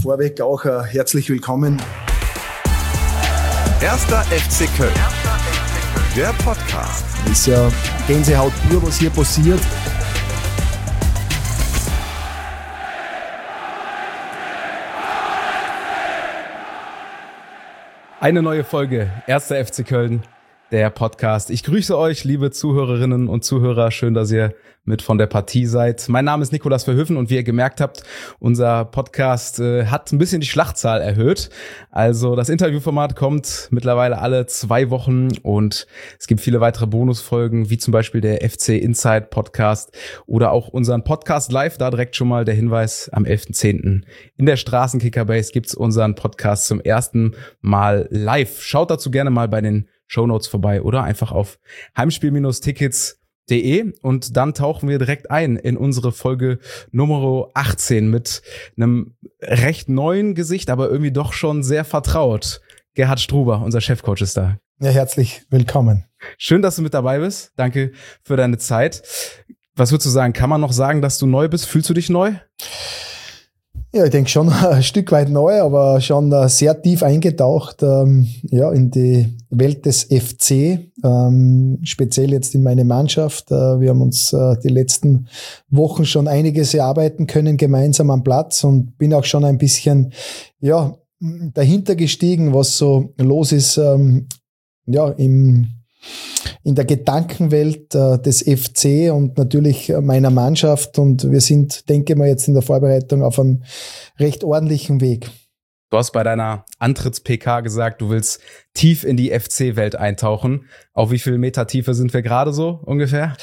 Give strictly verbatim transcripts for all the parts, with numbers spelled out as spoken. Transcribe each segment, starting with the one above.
Vorweg auch äh, herzlich willkommen. Erster F C Köln, der Podcast. Das ist ja Gänsehaut pur, was hier passiert. Eine neue Folge, Erster F C Köln, der Podcast. Ich grüße euch, liebe Zuhörerinnen und Zuhörer. Schön, dass ihr mit von der Partie seid. Mein Name ist Nikolas Verhöfen und wie ihr gemerkt habt, unser Podcast äh, hat ein bisschen die Schlachtzahl erhöht. Also das Interviewformat kommt mittlerweile alle zwei Wochen und es gibt viele weitere Bonusfolgen, wie zum Beispiel der F C Inside Podcast oder auch unseren Podcast live. Da direkt schon mal der Hinweis, am elften zehnten in der Straßenkickerbase gibt's unseren Podcast zum ersten Mal live. Schaut dazu gerne mal bei den Shownotes vorbei oder einfach auf heimspiel-tickets punkt de und dann tauchen wir direkt ein in unsere Folge Nummer achtzehn mit einem recht neuen Gesicht, aber irgendwie doch schon sehr vertraut. Gerhard Struber, unser Chefcoach, ist da. Ja, herzlich willkommen. Schön, dass du mit dabei bist. Danke für deine Zeit. Was würdest du sagen? Kann man noch sagen, dass du neu bist? Fühlst du dich neu? Ja, ich denke schon ein Stück weit neu, aber schon sehr tief eingetaucht ähm, ja, in die Welt des F C, ähm, speziell jetzt in meine Mannschaft. Äh, wir haben uns äh, die letzten Wochen schon einiges erarbeiten können, gemeinsam am Platz und bin auch schon ein bisschen ja dahinter gestiegen, was so los ist ähm, ja im in der Gedankenwelt äh, des F C und natürlich äh, meiner Mannschaft. Und wir sind, denke ich mal, jetzt in der Vorbereitung auf einem recht ordentlichen Weg. Du hast bei deiner Antritts-P K gesagt, du willst tief in die F C-Welt eintauchen. Auf wie viel Meter Tiefe sind wir gerade so ungefähr?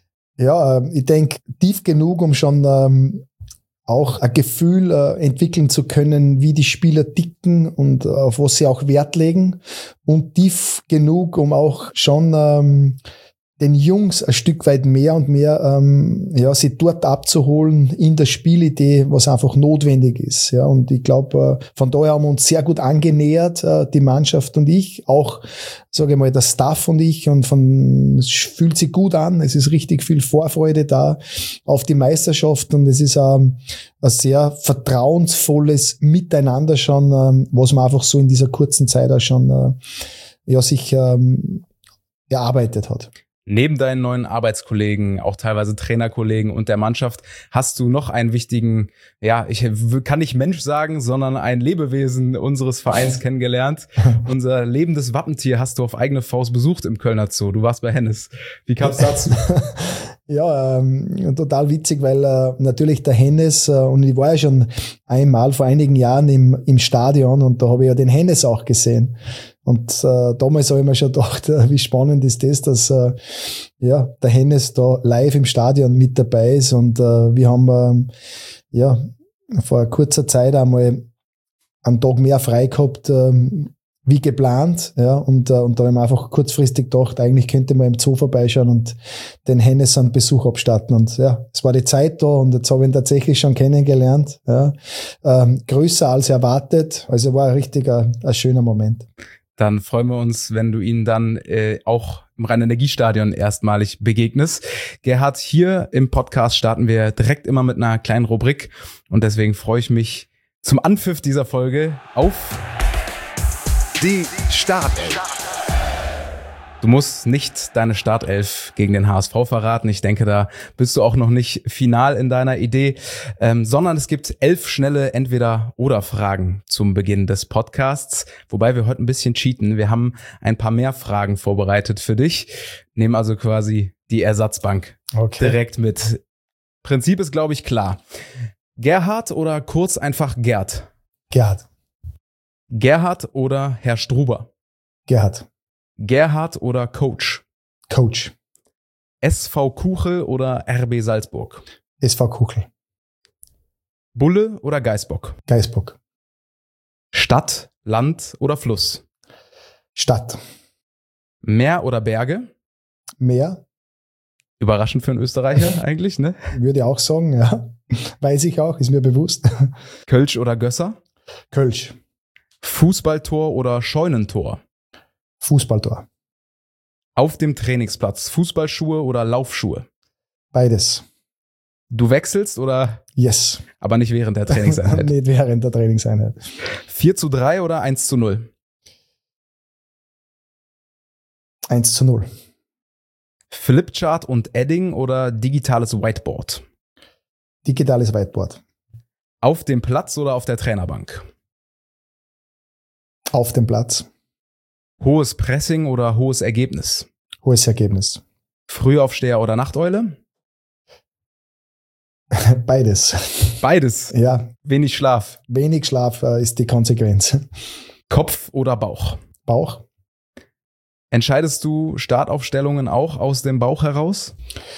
Ja, äh, ich denke, tief genug, um schon ähm, auch ein Gefühl äh, entwickeln zu können, wie die Spieler ticken und äh, auf was sie auch Wert legen. Und tief genug, um auch schon ähm, den Jungs ein Stück weit mehr und mehr ähm, ja, sie dort abzuholen in der Spielidee, was einfach notwendig ist. Ja, und ich glaube, äh, von daher haben wir uns sehr gut angenähert, äh, die Mannschaft und ich, auch, sage ich mal, der Staff und ich, und von, es fühlt sich gut an, es ist richtig viel Vorfreude da auf die Meisterschaft und es ist ähm, ein sehr vertrauensvolles Miteinander schon, ähm, was man einfach so in dieser kurzen Zeit auch schon äh, ja, sich ähm, erarbeitet hat. Neben deinen neuen Arbeitskollegen, auch teilweise Trainerkollegen und der Mannschaft, hast du noch einen wichtigen, ja, ich kann nicht Mensch sagen, sondern ein Lebewesen unseres Vereins kennengelernt. Unser lebendes Wappentier hast du auf eigene Faust besucht im Kölner Zoo. Du warst bei Hennes. Wie kam es dazu? Ja, ähm, total witzig, weil äh, natürlich der Hennes, äh, und ich war ja schon einmal vor einigen Jahren im, im Stadion und da habe ich ja den Hennes auch gesehen. Und äh, damals habe ich mir schon gedacht, äh, wie spannend ist das, dass äh, ja der Hennes da live im Stadion mit dabei ist. Und äh, wir haben äh, ja vor kurzer Zeit einmal einen Tag mehr frei gehabt, äh, wie geplant. Ja, und, äh, und da habe ich mir einfach kurzfristig gedacht, eigentlich könnte man im Zoo vorbeischauen und den Hennes einen Besuch abstatten. Und ja, es war die Zeit da und jetzt habe ich ihn tatsächlich schon kennengelernt. Ja, ähm, größer als erwartet. Also war ein richtig ein, ein schöner Moment. Dann freuen wir uns, wenn du ihn dann äh, auch im Rhein-Energiestadion erstmalig begegnest. Gerhard, hier im Podcast starten wir direkt immer mit einer kleinen Rubrik und deswegen freue ich mich zum Anpfiff dieser Folge auf die Startelf. Du musst nicht deine Startelf gegen den H S V verraten. Ich denke, da bist du auch noch nicht final in deiner Idee, ähm, sondern es gibt elf schnelle Entweder-oder-Fragen zum Beginn des Podcasts, wobei wir heute ein bisschen cheaten. Wir haben ein paar mehr Fragen vorbereitet für dich, nehmen also quasi die Ersatzbank okay. direkt mit. Prinzip ist, glaube ich, klar. Gerhard oder kurz einfach Gerd? Gerhard. Gerhard oder Herr Struber? Gerhard. Gerhard oder Coach? Coach. S V Kuchel oder R B Salzburg? S V Kuchel. Bulle oder Geißbock? Geißbock. Stadt, Land oder Fluss? Stadt. Meer oder Berge? Meer. Überraschend für einen Österreicher eigentlich, ne? Würde ich auch sagen, ja. Weiß ich auch, ist mir bewusst. Kölsch oder Gösser? Kölsch. Fußballtor oder Scheunentor? Fußballtor. Auf dem Trainingsplatz Fußballschuhe oder Laufschuhe? Beides. Du wechselst oder? Yes. Aber nicht während der Trainingseinheit. Nicht während der Trainingseinheit. vier zu drei oder eins zu null? eins zu null. Flipchart und Edding oder digitales Whiteboard? Digitales Whiteboard. Auf dem Platz oder auf der Trainerbank? Auf dem Platz. Hohes Pressing oder hohes Ergebnis? Hohes Ergebnis. Frühaufsteher oder Nachteule? Beides. Beides? Ja. Wenig Schlaf? Wenig Schlaf äh, ist die Konsequenz. Kopf oder Bauch? Bauch. Entscheidest du Startaufstellungen auch aus dem Bauch heraus?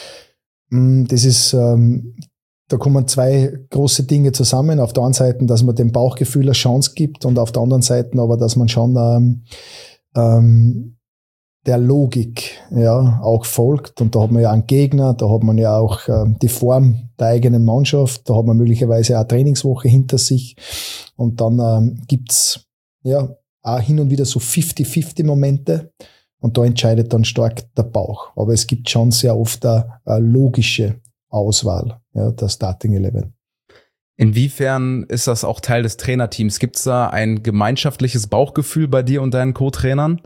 Das ist, ähm, da kommen zwei große Dinge zusammen. Auf der einen Seite, dass man dem Bauchgefühl eine Chance gibt und auf der anderen Seite aber, dass man schon ähm, ähm, der Logik ja auch folgt. Und da hat man ja einen Gegner, da hat man ja auch ähm, die Form der eigenen Mannschaft, da hat man möglicherweise auch eine Trainingswoche hinter sich. Und dann ähm, gibt's ja auch hin und wieder so fünfzig fünfzig Momente. Und da entscheidet dann stark der Bauch. Aber es gibt schon sehr oft eine, eine logische Auswahl, ja, der Starting Eleven. Inwiefern ist das auch Teil des Trainerteams? Gibt es da ein gemeinschaftliches Bauchgefühl bei dir und deinen Co-Trainern?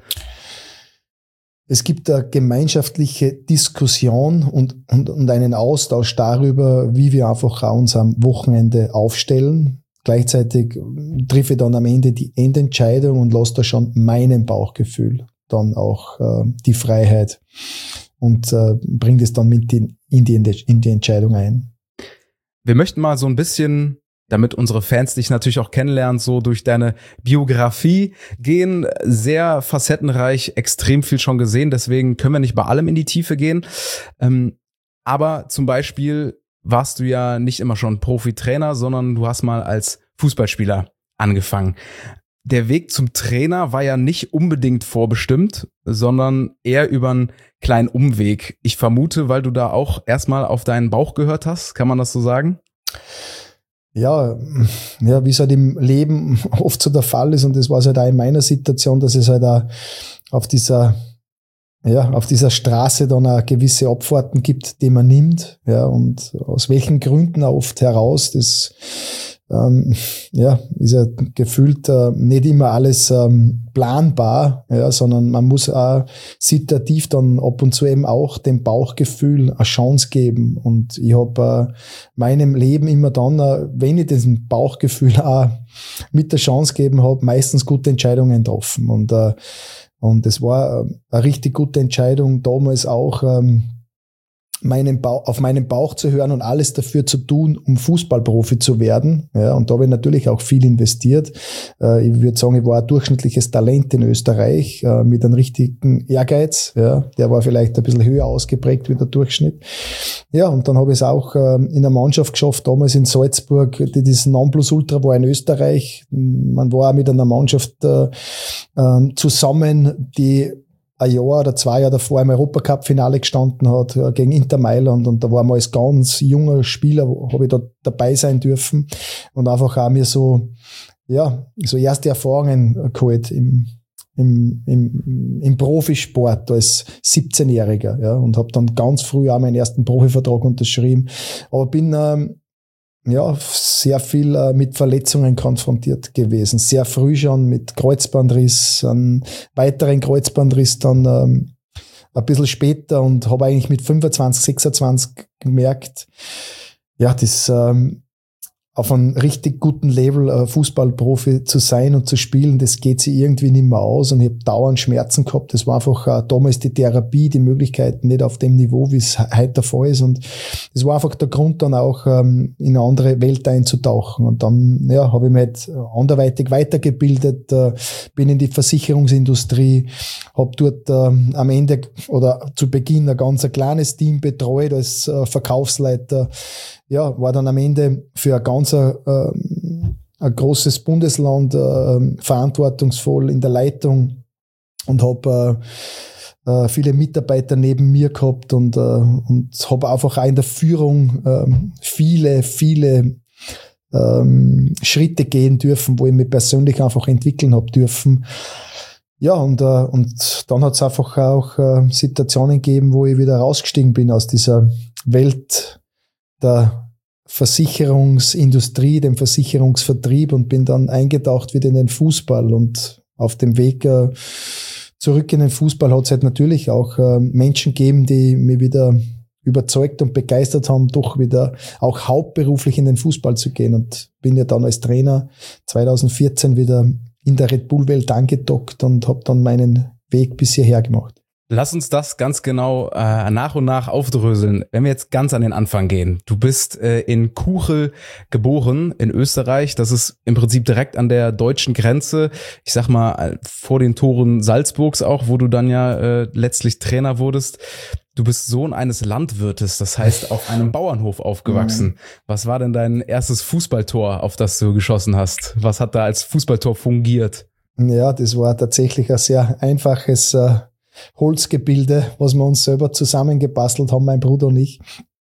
Es gibt eine gemeinschaftliche Diskussion und, und, und einen Austausch darüber, wie wir einfach auch uns am Wochenende aufstellen. Gleichzeitig treffe ich dann am Ende die Endentscheidung und lasse da schon meinem Bauchgefühl dann auch äh, die Freiheit und äh, bringt es dann mit in, in, die, in die Entscheidung ein. Wir möchten mal so ein bisschen, damit unsere Fans dich natürlich auch kennenlernen, so durch deine Biografie gehen. Sehr facettenreich, extrem viel schon gesehen, deswegen können wir nicht bei allem in die Tiefe gehen. Ähm, aber zum Beispiel warst du ja nicht immer schon Profitrainer, sondern du hast mal als Fußballspieler angefangen. Der Weg zum Trainer war ja nicht unbedingt vorbestimmt, sondern eher über einen kleinen Umweg. Ich vermute, weil du da auch erstmal auf deinen Bauch gehört hast. Kann man das so sagen? Ja, ja, wie es halt im Leben oft so der Fall ist. Und das war es halt auch in meiner Situation, dass es halt auch auf dieser, ja, auf dieser Straße dann auch gewisse Abfahrten gibt, die man nimmt. Ja, und aus welchen Gründen auch oft heraus, das Ähm, ja, ist ja gefühlt äh, nicht immer alles ähm, planbar, ja, sondern man muss auch situativ dann ab und zu eben auch dem Bauchgefühl eine Chance geben. Und ich habe äh, meinem Leben immer dann, äh, wenn ich diesen Bauchgefühl auch mit der Chance gegeben habe, meistens gute Entscheidungen getroffen. Und äh, und es war äh, eine richtig gute Entscheidung damals auch, ähm, meinen Bauch, auf meinen Bauch zu hören und alles dafür zu tun, um Fußballprofi zu werden. Ja, und da habe ich natürlich auch viel investiert. Äh, ich würde sagen, ich war ein durchschnittliches Talent in Österreich äh, mit einem richtigen Ehrgeiz. Ja, der war vielleicht ein bisschen höher ausgeprägt wie der Durchschnitt. Ja, und dann habe ich es auch äh, in der Mannschaft geschafft, damals in Salzburg, die das Nonplusultra war in Österreich. Man war auch mit einer Mannschaft äh, äh, zusammen, die ein Jahr oder zwei Jahre davor im Europacup-Finale gestanden hat äh, gegen Inter Mailand, und da war mal als ganz junger Spieler, habe ich da dabei sein dürfen und einfach auch mir so, ja, so erste Erfahrungen geholt im, im, im, im Profisport als siebzehnjähriger, ja, und habe dann ganz früh auch meinen ersten Profivertrag unterschrieben, aber bin ähm, ja, sehr viel äh, mit Verletzungen konfrontiert gewesen. Sehr früh schon mit Kreuzbandriss, einen weiteren Kreuzbandriss dann ähm, ein bisschen später, und habe eigentlich mit fünfundzwanzig, sechsundzwanzig gemerkt, ja, das ähm, auf einem richtig guten Level äh, Fußballprofi zu sein und zu spielen, das geht sich irgendwie nicht mehr aus, und ich habe dauernd Schmerzen gehabt. Das war einfach äh, damals die Therapie, die Möglichkeiten nicht auf dem Niveau, wie es heute der Fall ist, und das war einfach der Grund, dann auch ähm, in eine andere Welt einzutauchen. Und dann ja, habe ich mich halt anderweitig weitergebildet, äh, bin in die Versicherungsindustrie, habe dort äh, am Ende oder zu Beginn ein ganz ein kleines Team betreut als äh, Verkaufsleiter. Ja, war dann am Ende für ein ganz äh, ein großes Bundesland äh, verantwortungsvoll in der Leitung und habe äh, äh, viele Mitarbeiter neben mir gehabt, und, äh, und habe einfach auch in der Führung äh, viele, viele ähm, Schritte gehen dürfen, wo ich mich persönlich einfach entwickeln habe dürfen. Ja, und, äh, und dann hat es einfach auch äh, Situationen gegeben, wo ich wieder rausgestiegen bin aus dieser Welt der Versicherungsindustrie, dem Versicherungsvertrieb und bin dann eingetaucht wieder in den Fußball. Und auf dem Weg äh, zurück in den Fußball hat es halt natürlich auch äh, Menschen gegeben, die mich wieder überzeugt und begeistert haben, doch wieder auch hauptberuflich in den Fußball zu gehen. Und bin ja dann als Trainer zwanzig vierzehn wieder in der Red Bull-Welt angedockt und habe dann meinen Weg bis hierher gemacht. Lass uns das ganz genau äh, nach und nach aufdröseln. Wenn wir jetzt ganz an den Anfang gehen. Du bist äh, in Kuchel geboren, in Österreich. Das ist im Prinzip direkt an der deutschen Grenze. Ich sag mal, vor den Toren Salzburgs auch, wo du dann ja äh, letztlich Trainer wurdest. Du bist Sohn eines Landwirtes, das heißt auf einem Bauernhof aufgewachsen. Mhm. Was war denn dein erstes Fußballtor, auf das du geschossen hast? Was hat da als Fußballtor fungiert? Ja, das war tatsächlich ein sehr einfaches äh, Holzgebilde, was wir uns selber zusammengebastelt haben, mein Bruder und ich.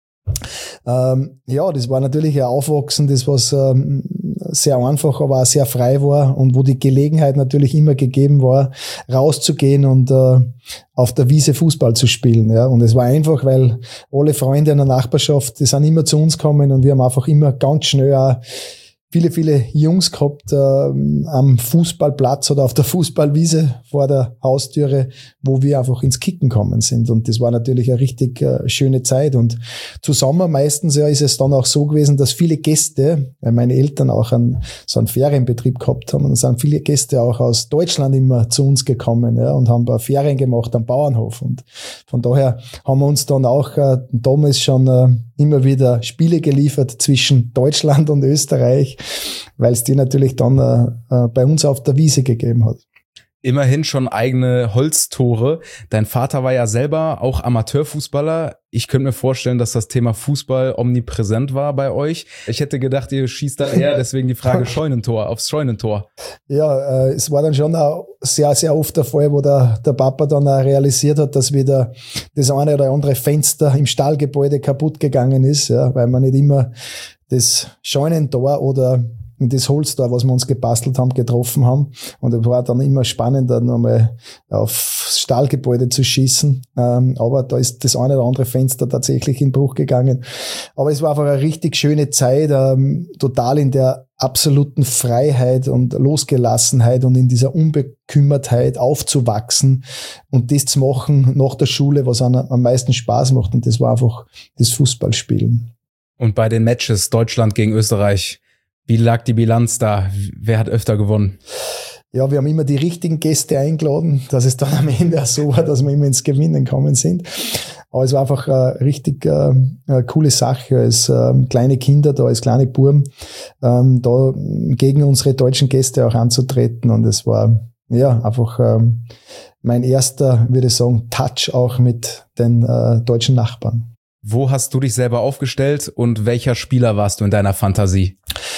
Ähm, ja, das war natürlich ein Aufwachsen, das was ähm, sehr einfach, aber auch sehr frei war und wo die Gelegenheit natürlich immer gegeben war, rauszugehen und äh, auf der Wiese Fußball zu spielen. Ja. Und es war einfach, weil alle Freunde in der Nachbarschaft, die sind immer zu uns gekommen und wir haben einfach immer ganz schnell auch viele, viele Jungs gehabt äh, am Fußballplatz oder auf der Fußballwiese vor der Haustüre, wo wir einfach ins Kicken gekommen sind. Und das war natürlich eine richtig äh, schöne Zeit. Und zusammen meistens ja ist es dann auch so gewesen, dass viele Gäste, weil meine Eltern auch einen, so einen Ferienbetrieb gehabt haben, und dann sind viele Gäste auch aus Deutschland immer zu uns gekommen, ja, und haben Ferien gemacht am Bauernhof. Und von daher haben wir uns dann auch äh, damals schon äh, immer wieder Spiele geliefert zwischen Deutschland und Österreich, weil es die natürlich dann äh, bei uns auf der Wiese gegeben hat. Immerhin schon eigene Holztore. Dein Vater war ja selber auch Amateurfußballer. Ich könnte mir vorstellen, dass das Thema Fußball omnipräsent war bei euch. Ich hätte gedacht, ihr schießt dann eher, deswegen die Frage Scheunentor, aufs Scheunentor. Ja, äh, es war dann schon auch sehr, sehr oft der Fall, wo der, der Papa dann auch realisiert hat, dass wieder das eine oder andere Fenster im Stallgebäude kaputt gegangen ist, ja, weil man nicht immer das Scheunentor oder das Holztor, was wir uns gebastelt haben, getroffen haben. Und es war dann immer spannender, nochmal aufs Stallgebäude zu schießen. Ähm, aber da ist das eine oder andere Fenster tatsächlich in Bruch gegangen. Aber es war einfach eine richtig schöne Zeit, ähm, total in der absoluten Freiheit und Losgelassenheit und in dieser Unbekümmertheit aufzuwachsen und das zu machen nach der Schule, was einem am meisten Spaß macht. Und das war einfach das Fußballspielen. Und bei den Matches Deutschland gegen Österreich, wie lag die Bilanz da? Wer hat öfter gewonnen? Ja, wir haben immer die richtigen Gäste eingeladen, dass es dann am Ende auch so war, dass wir immer ins Gewinnen gekommen sind. Aber es war einfach eine richtig äh, eine coole Sache, als äh, kleine Kinder da, als kleine Buben, ähm, da gegen unsere deutschen Gäste auch anzutreten. Und es war ja einfach ähm, mein erster, würde ich sagen, Touch auch mit den äh, deutschen Nachbarn. Wo hast du dich selber aufgestellt und welcher Spieler warst du in deiner Fantasie?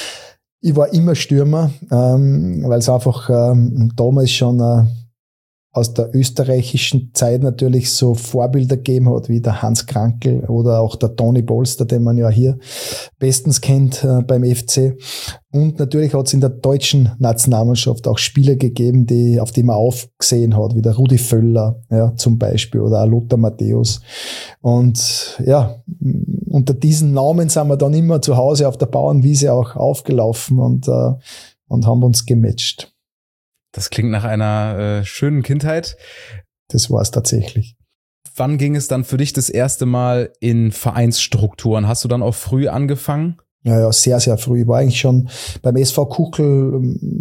Ich war immer Stürmer, ähm, weil es einfach ähm, damals schon äh, aus der österreichischen Zeit natürlich so Vorbilder gegeben hat, wie der Hans Krankl oder auch der Toni Polster, den man ja hier bestens kennt äh, beim F C. Und natürlich hat es in der deutschen Nationalmannschaft auch Spieler gegeben, die, auf die man aufgesehen hat, wie der Rudi Völler, ja, zum Beispiel, oder auch Lothar Matthäus. Und ja, unter diesen Namen sind wir dann immer zu Hause auf der Bauernwiese auch aufgelaufen und, äh, und haben uns gematcht. Das klingt nach einer äh, schönen Kindheit. Das war es tatsächlich. Wann ging es dann für dich das erste Mal in Vereinsstrukturen? Hast du dann auch früh angefangen? Ja, ja, sehr, sehr früh. Ich war eigentlich schon beim S V Kuchel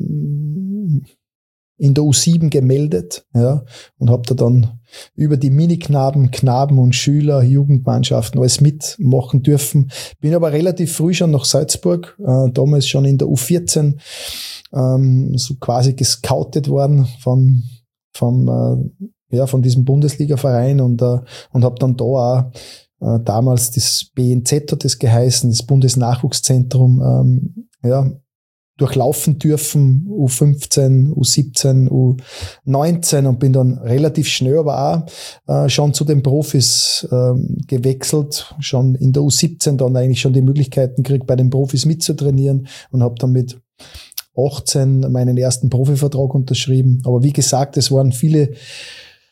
in der U sieben gemeldet, ja, und habe da dann über die Miniknaben, Knaben und Schüler, Jugendmannschaften alles mitmachen dürfen. Bin aber relativ früh schon nach Salzburg, äh, damals schon in der U vierzehn, ähm, so quasi gescoutet worden von, vom, äh, ja, von diesem Bundesliga-Verein und, äh, und habe dann da auch äh, damals das B N Z hat das geheißen, das Bundesnachwuchszentrum, ähm, ja, durchlaufen dürfen, U fünfzehn, U siebzehn, U neunzehn und bin dann relativ schnell aber auch äh, schon zu den Profis ähm, gewechselt, schon in der U siebzehn dann eigentlich schon die Möglichkeiten gekriegt, bei den Profis mitzutrainieren und habe dann mit achtzehn meinen ersten Profivertrag unterschrieben. Aber wie gesagt, es waren viele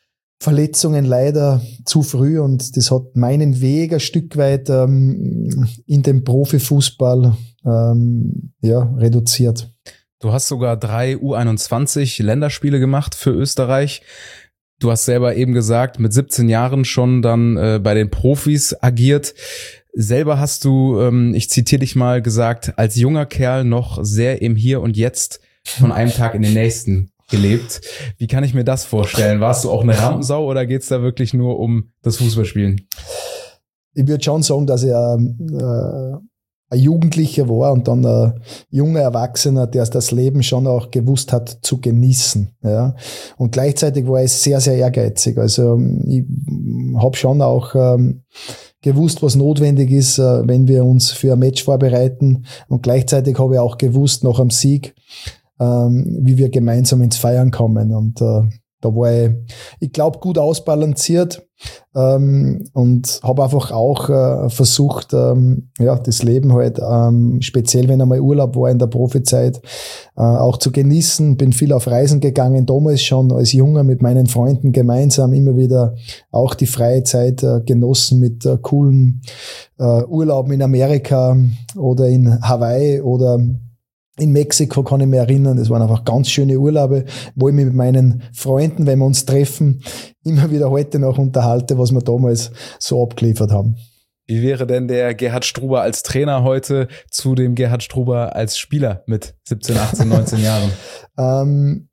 Verletzungen leider zu früh und das hat meinen Weg ein Stück weit ähm, in den Profifußball ähm, ja, reduziert. Du hast sogar drei U einundzwanzig Länderspiele gemacht für Österreich. Du hast selber eben gesagt, mit siebzehn Jahren schon dann äh, bei den Profis agiert. Selber hast du, ähm, ich zitiere dich mal, gesagt, als junger Kerl noch sehr im Hier und Jetzt von einem Tag in den nächsten gelebt. Wie kann ich mir das vorstellen? Warst du auch eine Rampensau oder geht's da wirklich nur um das Fußballspielen? Ich würde schon sagen, dass ich ähm, äh, ein Jugendlicher war und dann ein junger Erwachsener, der das Leben schon auch gewusst hat zu genießen. Ja. Und gleichzeitig war ich sehr, sehr ehrgeizig. Also ich habe schon auch ähm, gewusst, was notwendig ist, äh, wenn wir uns für ein Match vorbereiten. Und gleichzeitig habe ich auch gewusst, nach einem Sieg, ähm, wie wir gemeinsam ins Feiern kommen. Und äh, da war ich, ich glaube, gut ausbalanciert ähm, und habe einfach auch äh, versucht, ähm, ja, das Leben halt, ähm, speziell wenn einmal Urlaub war in der Profizeit, äh, auch zu genießen. Bin viel auf Reisen gegangen, damals schon als Junger mit meinen Freunden gemeinsam immer wieder auch die freie Zeit äh, genossen mit äh, coolen äh, Urlauben in Amerika oder in Hawaii oder in Mexiko, kann ich mich erinnern, das waren einfach ganz schöne Urlaube, wo ich mich mit meinen Freunden, wenn wir uns treffen, immer wieder heute noch unterhalte, was wir damals so abgeliefert haben. Wie wäre denn der Gerhard Struber als Trainer heute zu dem Gerhard Struber als Spieler mit siebzehn, achtzehn, neunzehn Jahren? ähm,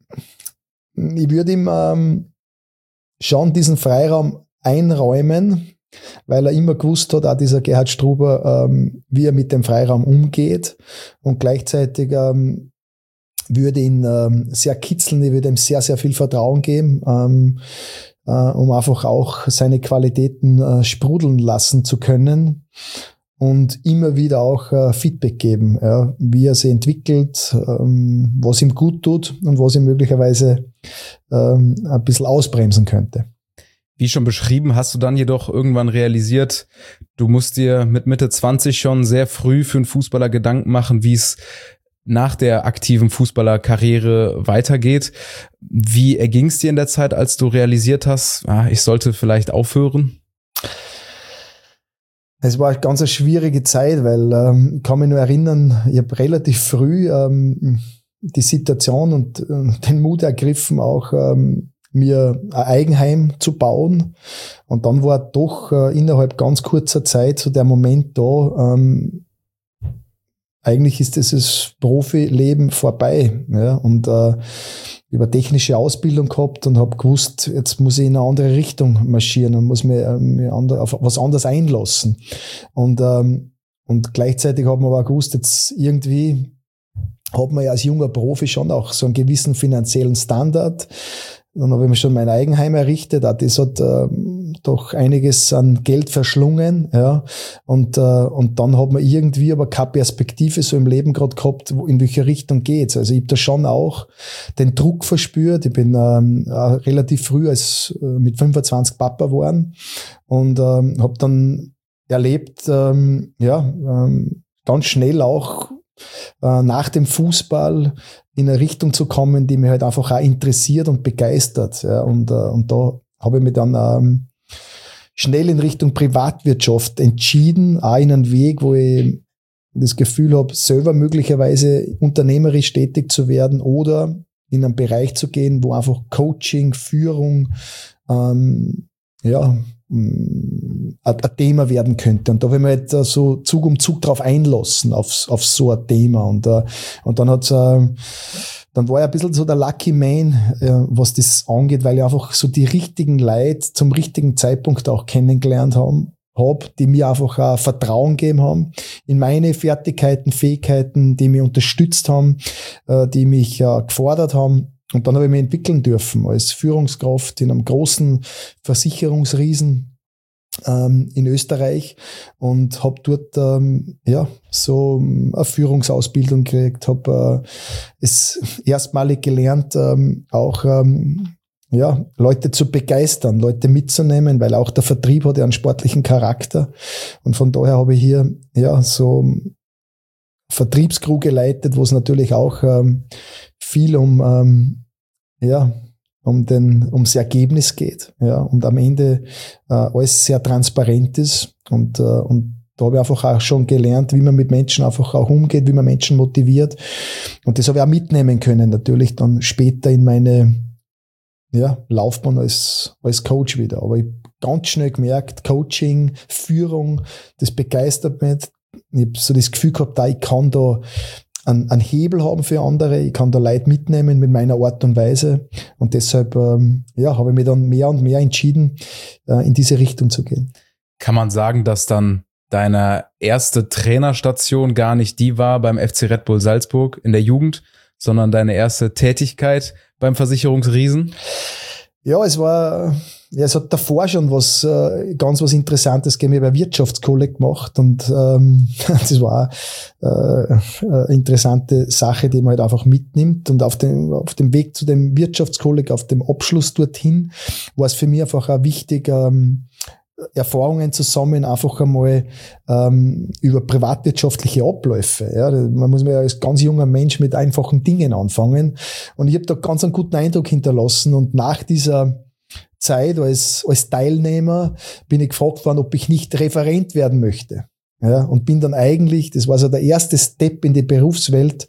ich würde ihm ähm, schon diesen Freiraum einräumen, weil er immer gewusst hat, auch dieser Gerhard Struber, ähm, wie er mit dem Freiraum umgeht und gleichzeitig ähm, würde ihn ähm, sehr kitzeln, ich würde ihm sehr, sehr viel Vertrauen geben, ähm, äh, um einfach auch seine Qualitäten äh, sprudeln lassen zu können und immer wieder auch äh, Feedback geben, ja, wie er sich entwickelt, ähm, was ihm gut tut und was ihm möglicherweise ähm, ein bisschen ausbremsen könnte. Wie schon beschrieben, hast du dann jedoch irgendwann realisiert, du musst dir mit Mitte zwanzig schon sehr früh für einen Fußballer Gedanken machen, wie es nach der aktiven Fußballerkarriere weitergeht. Wie erging es dir in der Zeit, als du realisiert hast, ah, ich sollte vielleicht aufhören? Es war eine ganz schwierige Zeit, weil ähm, ich kann mich nur erinnern, ich habe relativ früh ähm, die Situation und äh, den Mut ergriffen, auch ähm, mir ein Eigenheim zu bauen. Und dann war doch äh, innerhalb ganz kurzer Zeit so der Moment da, ähm, eigentlich ist dieses Profileben vorbei. Ja? Und äh, über technische Ausbildung gehabt und habe gewusst, jetzt muss ich in eine andere Richtung marschieren und muss mich, äh, mich andre, auf was anderes einlassen. Und, ähm, und gleichzeitig hat man aber gewusst, jetzt irgendwie hat man ja als junger Profi schon auch so einen gewissen finanziellen Standard. Dann habe ich mir schon mein Eigenheim errichtet. Auch das hat äh, doch einiges an Geld verschlungen. Ja. Und, äh, und dann hat man irgendwie aber keine Perspektive so im Leben gerade gehabt, wo, in welche Richtung geht's. Also ich habe da schon auch den Druck verspürt. Ich bin ähm, relativ früh als äh, mit fünfundzwanzig Papa geworden und ähm, habe dann erlebt, ähm, ja, ähm, ganz schnell auch äh, nach dem Fußball in eine Richtung zu kommen, die mich halt einfach auch interessiert und begeistert. Ja, und, äh, und da habe ich mich dann ähm, schnell in Richtung Privatwirtschaft entschieden, auch in einen Weg, wo ich das Gefühl habe, selber möglicherweise unternehmerisch tätig zu werden oder in einen Bereich zu gehen, wo einfach Coaching, Führung, ähm, ja, ein Thema werden könnte. Und da will man halt so Zug um Zug drauf einlassen, auf, auf so ein Thema. Und, und dann hat's, dann war ich ein bisschen so der Lucky Man, was das angeht, weil ich einfach so die richtigen Leute zum richtigen Zeitpunkt auch kennengelernt haben, hab, die mir einfach auch Vertrauen gegeben haben in meine Fertigkeiten, Fähigkeiten, die mich unterstützt haben, die mich gefordert haben. Und dann habe ich mich entwickeln dürfen als Führungskraft in einem großen Versicherungsriesen ähm, in Österreich und habe dort ähm, ja so eine Führungsausbildung gekriegt, habe äh, es erstmalig gelernt, ähm, auch ähm, ja Leute zu begeistern, Leute mitzunehmen, weil auch der Vertrieb hat ja einen sportlichen Charakter und von daher habe ich hier ja so Vertriebscrew geleitet, wo es natürlich auch ähm, viel um ähm, ja um den, ums Ergebnis geht, ja, und am Ende äh, alles sehr transparent ist und, äh, und da habe ich einfach auch schon gelernt, wie man mit Menschen einfach auch umgeht, wie man Menschen motiviert. Und das habe ich auch mitnehmen können, natürlich dann später in meine ja, Laufbahn als, als Coach wieder. Aber ich habe ganz schnell gemerkt, Coaching, Führung, das begeistert mich. Ich habe so das Gefühl gehabt, da ich kann da einen, einen Hebel haben für andere, ich kann da Leute mitnehmen mit meiner Art und Weise. Und deshalb ähm, ja, habe ich mich dann mehr und mehr entschieden, äh, in diese Richtung zu gehen. Kann man sagen, dass dann deine erste Trainerstation gar nicht die war beim F C Red Bull Salzburg in der Jugend, sondern deine erste Tätigkeit beim Versicherungsriesen? Ja, es war, ja, es hat davor schon was, äh, ganz was Interessantes gegeben. Ich habe eine Wirtschaftskolleg gemacht und ähm, das war äh, eine interessante Sache, die man halt einfach mitnimmt. Und auf dem, auf dem Weg zu dem Wirtschaftskolleg, auf dem Abschluss dorthin, war es für mich einfach auch wichtig, ähm, Erfahrungen zu sammeln, einfach einmal ähm, über privatwirtschaftliche Abläufe. Ja, man muss ja als ganz junger Mensch mit einfachen Dingen anfangen. Und ich habe da ganz einen guten Eindruck hinterlassen. Und nach dieser Zeit als, als Teilnehmer bin ich gefragt worden, ob ich nicht Referent werden möchte. Ja, und bin dann eigentlich, das war so der erste Step in die Berufswelt,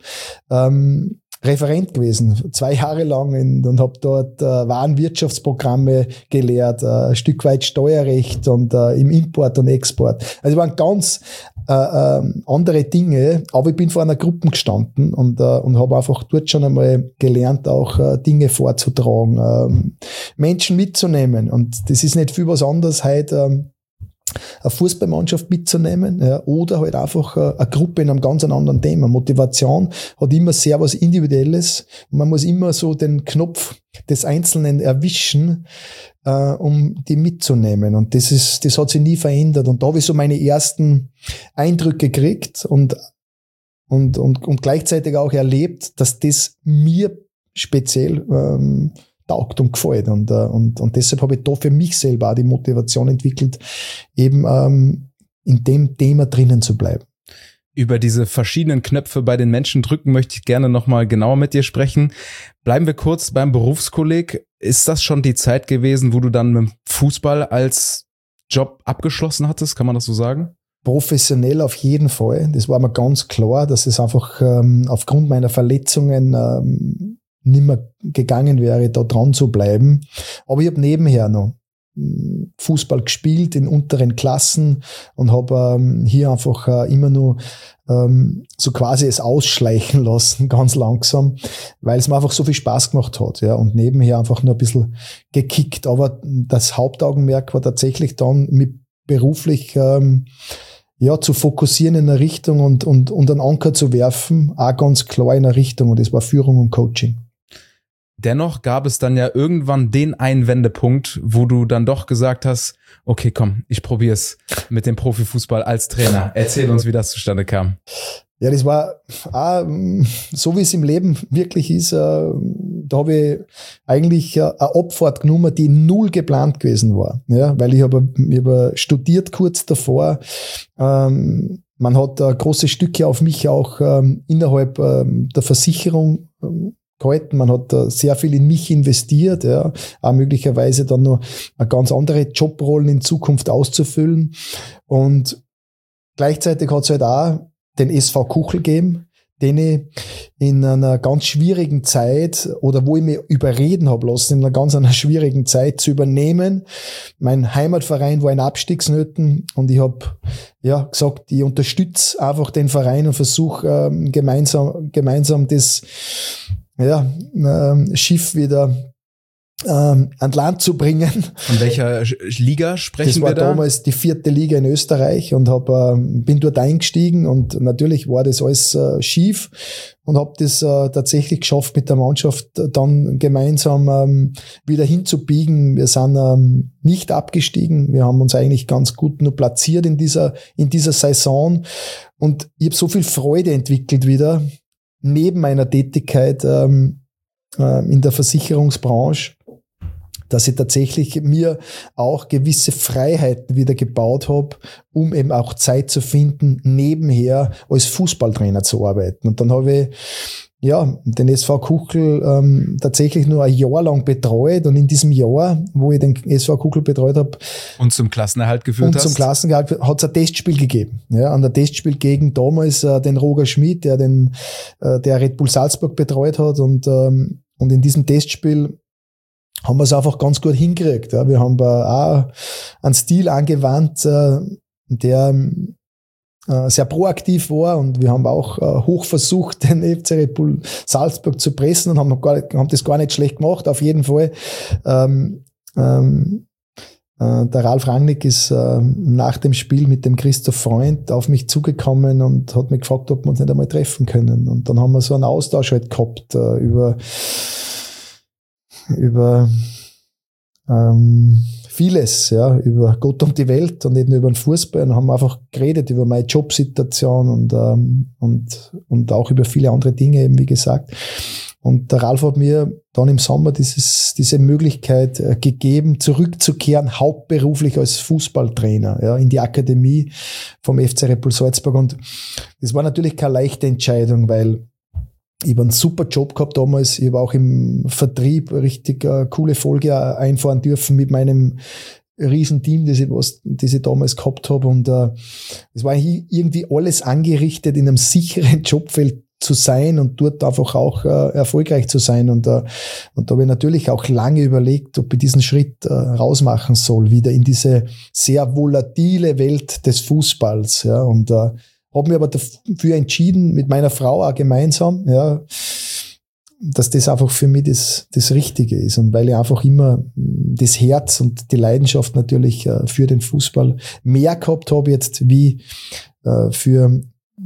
ähm, Referent gewesen, zwei Jahre lang in, und habe dort äh, Warenwirtschaftsprogramme gelehrt, äh, ein Stück weit Steuerrecht und äh, im Import und Export. Also waren ganz äh, äh, andere Dinge, aber ich bin vor einer Gruppe gestanden und, äh, und habe einfach dort schon einmal gelernt, auch äh, Dinge vorzutragen, äh, Menschen mitzunehmen. Und das ist nicht viel was anderes heute, äh, eine Fußballmannschaft mitzunehmen, ja, oder halt einfach eine Gruppe in einem ganz anderen Thema. Motivation hat immer sehr was Individuelles. Man muss immer so den Knopf des Einzelnen erwischen, äh, um die mitzunehmen. Und das ist, das hat sich nie verändert. Und da habe ich so meine ersten Eindrücke gekriegt und, und, und, und gleichzeitig auch erlebt, dass das mir speziell ähm, taugt und gefällt. Und, und, und deshalb habe ich da für mich selber auch die Motivation entwickelt, eben ähm, in dem Thema drinnen zu bleiben. Über diese verschiedenen Knöpfe bei den Menschen drücken möchte ich gerne nochmal genauer mit dir sprechen. Bleiben wir kurz beim Berufskolleg. Ist das schon die Zeit gewesen, wo du dann mit dem Fußball als Job abgeschlossen hattest? Kann man das so sagen? Professionell auf jeden Fall. Das war mir ganz klar, dass es einfach ähm, aufgrund meiner Verletzungen ähm, nicht mehr gegangen wäre, da dran zu bleiben. Aber ich habe nebenher noch Fußball gespielt in unteren Klassen und habe ähm, hier einfach äh, immer nur ähm, so quasi es ausschleichen lassen, ganz langsam, weil es mir einfach so viel Spaß gemacht hat. Ja, und nebenher einfach nur ein bisschen gekickt. Aber das Hauptaugenmerk war tatsächlich dann mit beruflich ähm, ja, zu fokussieren in eine Richtung und, und, und einen Anker zu werfen, auch ganz klar in eine Richtung. Und das war Führung und Coaching. Dennoch gab es dann ja irgendwann den einen Wendepunkt, wo du dann doch gesagt hast, okay, komm, ich probier's mit dem Profifußball als Trainer. Erzähl uns, wie das zustande kam. Ja, das war auch, so wie es im Leben wirklich ist, da habe ich eigentlich eine Abfahrt genommen, die null geplant gewesen war. Ja, weil ich habe ich habe studiert kurz davor. Man hat große Stücke auf mich auch innerhalb der Versicherung gehalten. Man hat da sehr viel in mich investiert, ja, auch möglicherweise dann noch eine ganz andere Jobrollen in Zukunft auszufüllen. Und gleichzeitig hat es halt auch den S V Kuchel gegeben, den ich in einer ganz schwierigen Zeit oder wo ich mich überreden habe lassen, in einer ganz einer schwierigen Zeit zu übernehmen. Mein Heimatverein war in Abstiegsnöten und ich habe ja gesagt, ich unterstütze einfach den Verein und versuche ähm, gemeinsam gemeinsam das ja, ähm, Schiff wieder ähm, an Land zu bringen. Von welcher Liga sprechen wir da? Das war damals die vierte Liga in Österreich und hab, äh, bin dort eingestiegen und natürlich war das alles äh, schief und habe das äh, tatsächlich geschafft, mit der Mannschaft dann gemeinsam ähm, wieder hinzubiegen. Wir sind ähm, nicht abgestiegen, wir haben uns eigentlich ganz gut nur platziert in dieser, in dieser Saison und ich habe so viel Freude entwickelt wieder, neben meiner Tätigkeit ähm, äh, in der Versicherungsbranche, dass ich tatsächlich mir auch gewisse Freiheiten wieder gebaut habe, um eben auch Zeit zu finden, nebenher als Fußballtrainer zu arbeiten. Und dann habe ich ja, den S V Kuchel ähm, tatsächlich nur ein Jahr lang betreut und in diesem Jahr, wo ich den S V Kuchel betreut habe und zum Klassenerhalt geführt und hast, zum Klassenerhalt hat es ein Testspiel gegeben. Ja, an der Testspiel gegen damals äh, den Roger Schmidt, der den äh, der Red Bull Salzburg betreut hat und ähm, und in diesem Testspiel haben wir es einfach ganz gut hingekriegt. Ja. Wir haben auch einen Stil angewandt, äh, der sehr proaktiv war und wir haben auch äh, hoch versucht, den F C Red Bull Salzburg zu pressen und haben, noch gar nicht, haben das gar nicht schlecht gemacht. Auf jeden Fall. Ähm, ähm, äh, der Ralf Rangnick ist äh, nach dem Spiel mit dem Christoph Freund auf mich zugekommen und hat mich gefragt, ob wir uns nicht einmal treffen können. Und dann haben wir so einen Austausch halt gehabt äh, über über ähm, vieles, ja, über Gott und die Welt und nicht nur über den Fußball, und haben einfach geredet über meine Jobsituation und, ähm, und, und auch über viele andere Dinge eben, wie gesagt. Und der Ralf hat mir dann im Sommer dieses, diese Möglichkeit äh, gegeben, zurückzukehren, hauptberuflich als Fußballtrainer, ja, in die Akademie vom F C Red Bull Salzburg. Und das war natürlich keine leichte Entscheidung, weil ich habe einen super Job gehabt damals. Ich habe auch im Vertrieb richtig äh, coole Folge einfahren dürfen mit meinem riesen Team, das ich, was, das ich damals gehabt habe. Und äh, es war irgendwie alles angerichtet, in einem sicheren Jobfeld zu sein und dort einfach auch äh, erfolgreich zu sein. Und, äh, und da habe ich natürlich auch lange überlegt, ob ich diesen Schritt äh, rausmachen soll, wieder in diese sehr volatile Welt des Fußballs. Ja, und äh, habe mich aber dafür entschieden, mit meiner Frau auch gemeinsam, ja, dass das einfach für mich das, das Richtige ist. Und weil ich einfach immer das Herz und die Leidenschaft natürlich äh, für den Fußball mehr gehabt habe jetzt wie äh, für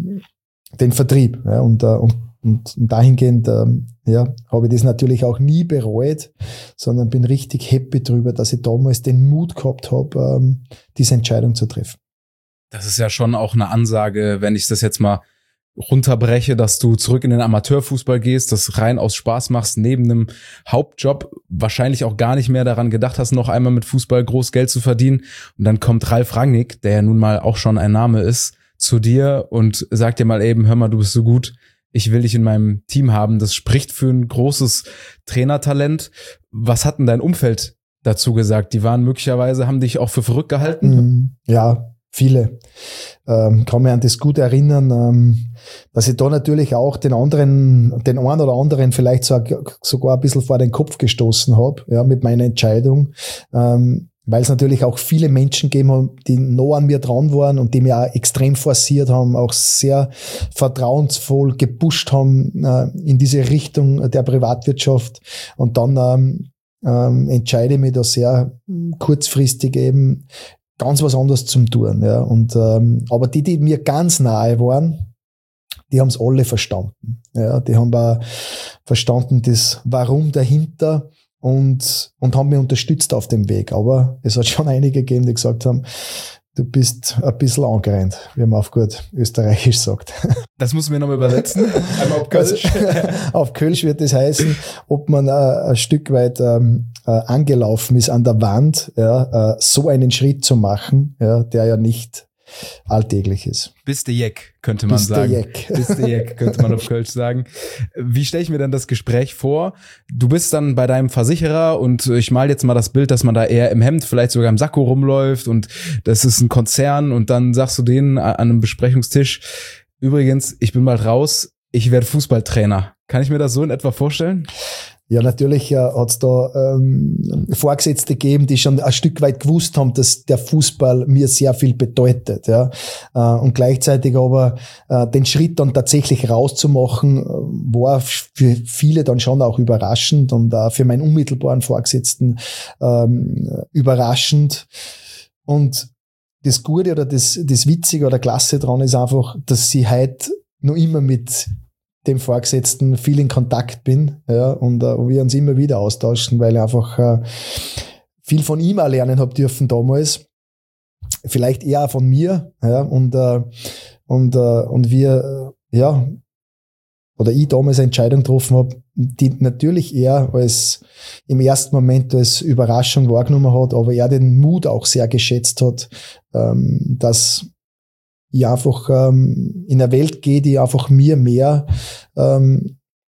den Vertrieb. Ja, und, äh, und, und dahingehend äh, ja, habe ich das natürlich auch nie bereut, sondern bin richtig happy drüber, dass ich damals den Mut gehabt habe, ähm, diese Entscheidung zu treffen. Das ist ja schon auch eine Ansage, wenn ich das jetzt mal runterbreche, dass du zurück in den Amateurfußball gehst, das rein aus Spaß machst, neben einem Hauptjob, wahrscheinlich auch gar nicht mehr daran gedacht hast, noch einmal mit Fußball groß Geld zu verdienen. Und dann kommt Ralf Rangnick, der ja nun mal auch schon ein Name ist, zu dir und sagt dir mal eben, hör mal, du bist so gut, ich will dich in meinem Team haben. Das spricht für ein großes Trainertalent. Was hat denn dein Umfeld dazu gesagt? Die waren möglicherweise, haben dich auch für verrückt gehalten? Ja, viele. Ähm, kann mich an das gut erinnern, ähm, dass ich da natürlich auch den anderen, den einen oder anderen vielleicht so, sogar ein bisschen vor den Kopf gestoßen habe, ja, mit meiner Entscheidung, ähm, weil es natürlich auch viele Menschen gegeben haben, die nah an mir dran waren und die mich auch extrem forciert haben, auch sehr vertrauensvoll gepusht haben äh, in diese Richtung der Privatwirtschaft. Und dann ähm, ähm, entscheide ich mich da sehr kurzfristig eben ganz was anderes zum tun, ja. Und ähm, aber die, die mir ganz nahe waren, die haben es alle verstanden. Ja, die haben auch verstanden, das Warum dahinter und und haben mich unterstützt auf dem Weg. Aber es hat schon einige gegeben, die gesagt haben, du bist ein bisschen angerannt, wie man auf gut Österreichisch sagt. Das muss man nochmal übersetzen. Einmal auf Kölsch. Auf Kölsch wird das heißen, ob man äh, ein Stück weit ähm, äh, angelaufen ist an der Wand, ja, äh, so einen Schritt zu machen, ja, der ja nicht alltäglich ist. Bist de Jeck, könnte man Bist sagen. de Jeck. Bist de Jeck, könnte man auf Kölsch sagen. Wie stelle ich mir denn das Gespräch vor? Du bist dann bei deinem Versicherer und ich mal jetzt mal das Bild, dass man da eher im Hemd, vielleicht sogar im Sakko rumläuft und das ist ein Konzern und dann sagst du denen an einem Besprechungstisch, übrigens, ich bin bald raus, ich werde Fußballtrainer. Kann ich mir das so in etwa vorstellen? Ja, natürlich äh, hat es da ähm, Vorgesetzte gegeben, die schon ein Stück weit gewusst haben, dass der Fußball mir sehr viel bedeutet. Ja, äh, und gleichzeitig aber äh, den Schritt dann tatsächlich rauszumachen, äh, war für viele dann schon auch überraschend und auch für meinen unmittelbaren Vorgesetzten ähm, überraschend. Und das Gute oder das, das Witzige oder Klasse dran ist einfach, dass sie heute noch immer mit dem Vorgesetzten viel in Kontakt bin, ja, und äh, wir uns immer wieder austauschen, weil ich einfach äh, viel von ihm auch lernen habe dürfen damals, vielleicht eher von mir, ja, und äh, und äh, und wir äh, ja oder ich damals eine Entscheidung getroffen habe, die natürlich er als im ersten Moment als Überraschung wahrgenommen hat, aber er den Mut auch sehr geschätzt hat, ähm, dass ich einfach ähm, in eine Welt gehe, die einfach mir mehr ähm,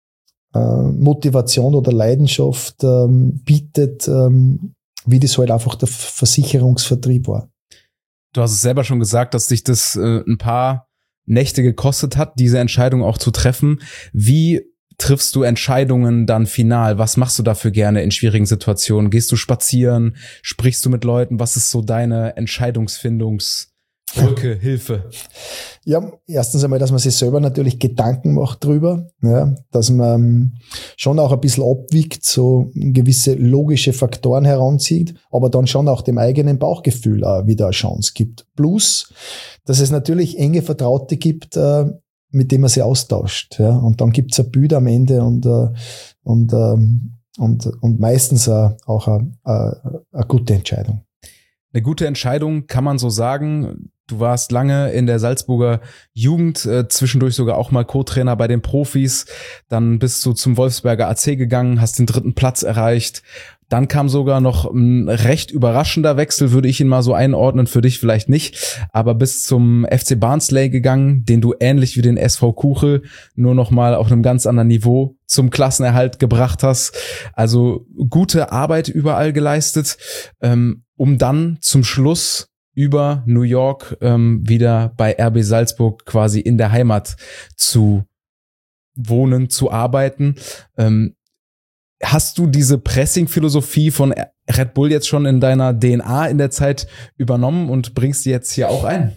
äh, Motivation oder Leidenschaft ähm, bietet, ähm, wie das halt einfach der Versicherungsvertrieb war. Du hast es selber schon gesagt, dass dich das äh, ein paar Nächte gekostet hat, diese Entscheidung auch zu treffen. Wie triffst du Entscheidungen dann final? Was machst du dafür gerne in schwierigen Situationen? Gehst du spazieren? Sprichst du mit Leuten? Was ist so deine Entscheidungsfindungsbrücke, Hilfe? Ja, erstens einmal, dass man sich selber natürlich Gedanken macht drüber, ja, dass man schon auch ein bisschen abwiegt, so gewisse logische Faktoren heranzieht, aber dann schon auch dem eigenen Bauchgefühl auch wieder eine Chance gibt. Plus, dass es natürlich enge Vertraute gibt, äh, mit dem man sich austauscht, ja, und dann gibt's ein Bild am Ende und äh, und ähm, und und meistens äh, auch eine, eine, eine gute Entscheidung. Eine gute Entscheidung, kann man so sagen. Du warst lange in der Salzburger Jugend, äh, zwischendurch sogar auch mal Co-Trainer bei den Profis. Dann bist du zum Wolfsberger A C gegangen, hast den dritten Platz erreicht. Dann kam sogar noch ein recht überraschender Wechsel, würde ich ihn mal so einordnen, für dich vielleicht nicht, aber bis zum F C Barnsley gegangen, den du ähnlich wie den S V Kuchel nur noch mal auf einem ganz anderen Niveau zum Klassenerhalt gebracht hast. Also gute Arbeit überall geleistet, ähm, um dann zum Schluss über New York ähm, wieder bei R B Salzburg quasi in der Heimat zu wohnen, zu arbeiten. Ähm, Hast du diese Pressing-Philosophie von Red Bull jetzt schon in deiner D N A in der Zeit übernommen und bringst die jetzt hier auch ein?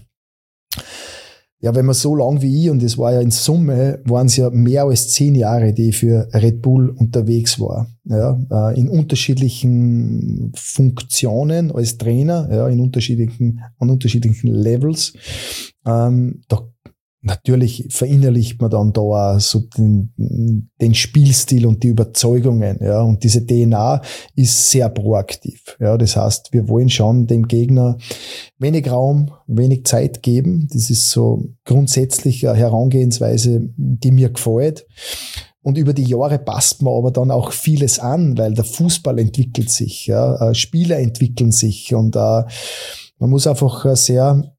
Ja, wenn man so lang wie ich, und es war ja in Summe, waren es ja mehr als zehn Jahre, die ich für Red Bull unterwegs war. Ja, in unterschiedlichen Funktionen als Trainer, ja, in unterschiedlichen, an unterschiedlichen Levels. Ähm, da Natürlich verinnerlicht man dann da auch so den, den Spielstil und die Überzeugungen, ja. Und diese D N A ist sehr proaktiv, ja. Das heißt, wir wollen schon dem Gegner wenig Raum, wenig Zeit geben. Das ist so grundsätzlich eine Herangehensweise, die mir gefällt. Und über die Jahre passt man aber dann auch vieles an, weil der Fußball entwickelt sich, ja. Spieler entwickeln sich und uh, man muss einfach sehr,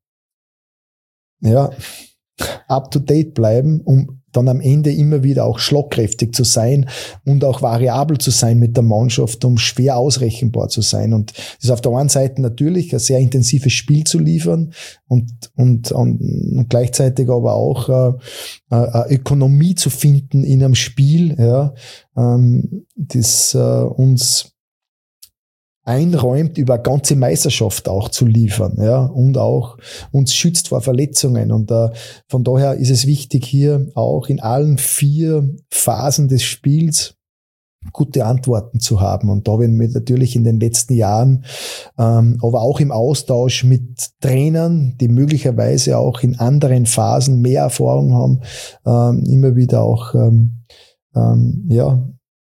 ja, up-to-date bleiben, um dann am Ende immer wieder auch schlagkräftig zu sein und auch variabel zu sein mit der Mannschaft, um schwer ausrechenbar zu sein. Und das ist auf der einen Seite natürlich ein sehr intensives Spiel zu liefern und, und, und gleichzeitig aber auch äh, eine Ökonomie zu finden in einem Spiel, ja, ähm, das äh, uns einräumt, über eine ganze Meisterschaft auch zu liefern, ja, und auch uns schützt vor Verletzungen. Und äh, von daher ist es wichtig, hier auch in allen vier Phasen des Spiels gute Antworten zu haben. Und da werden wir natürlich in den letzten Jahren, ähm, aber auch im Austausch mit Trainern, die möglicherweise auch in anderen Phasen mehr Erfahrung haben, ähm, immer wieder auch, ähm, ähm, ja,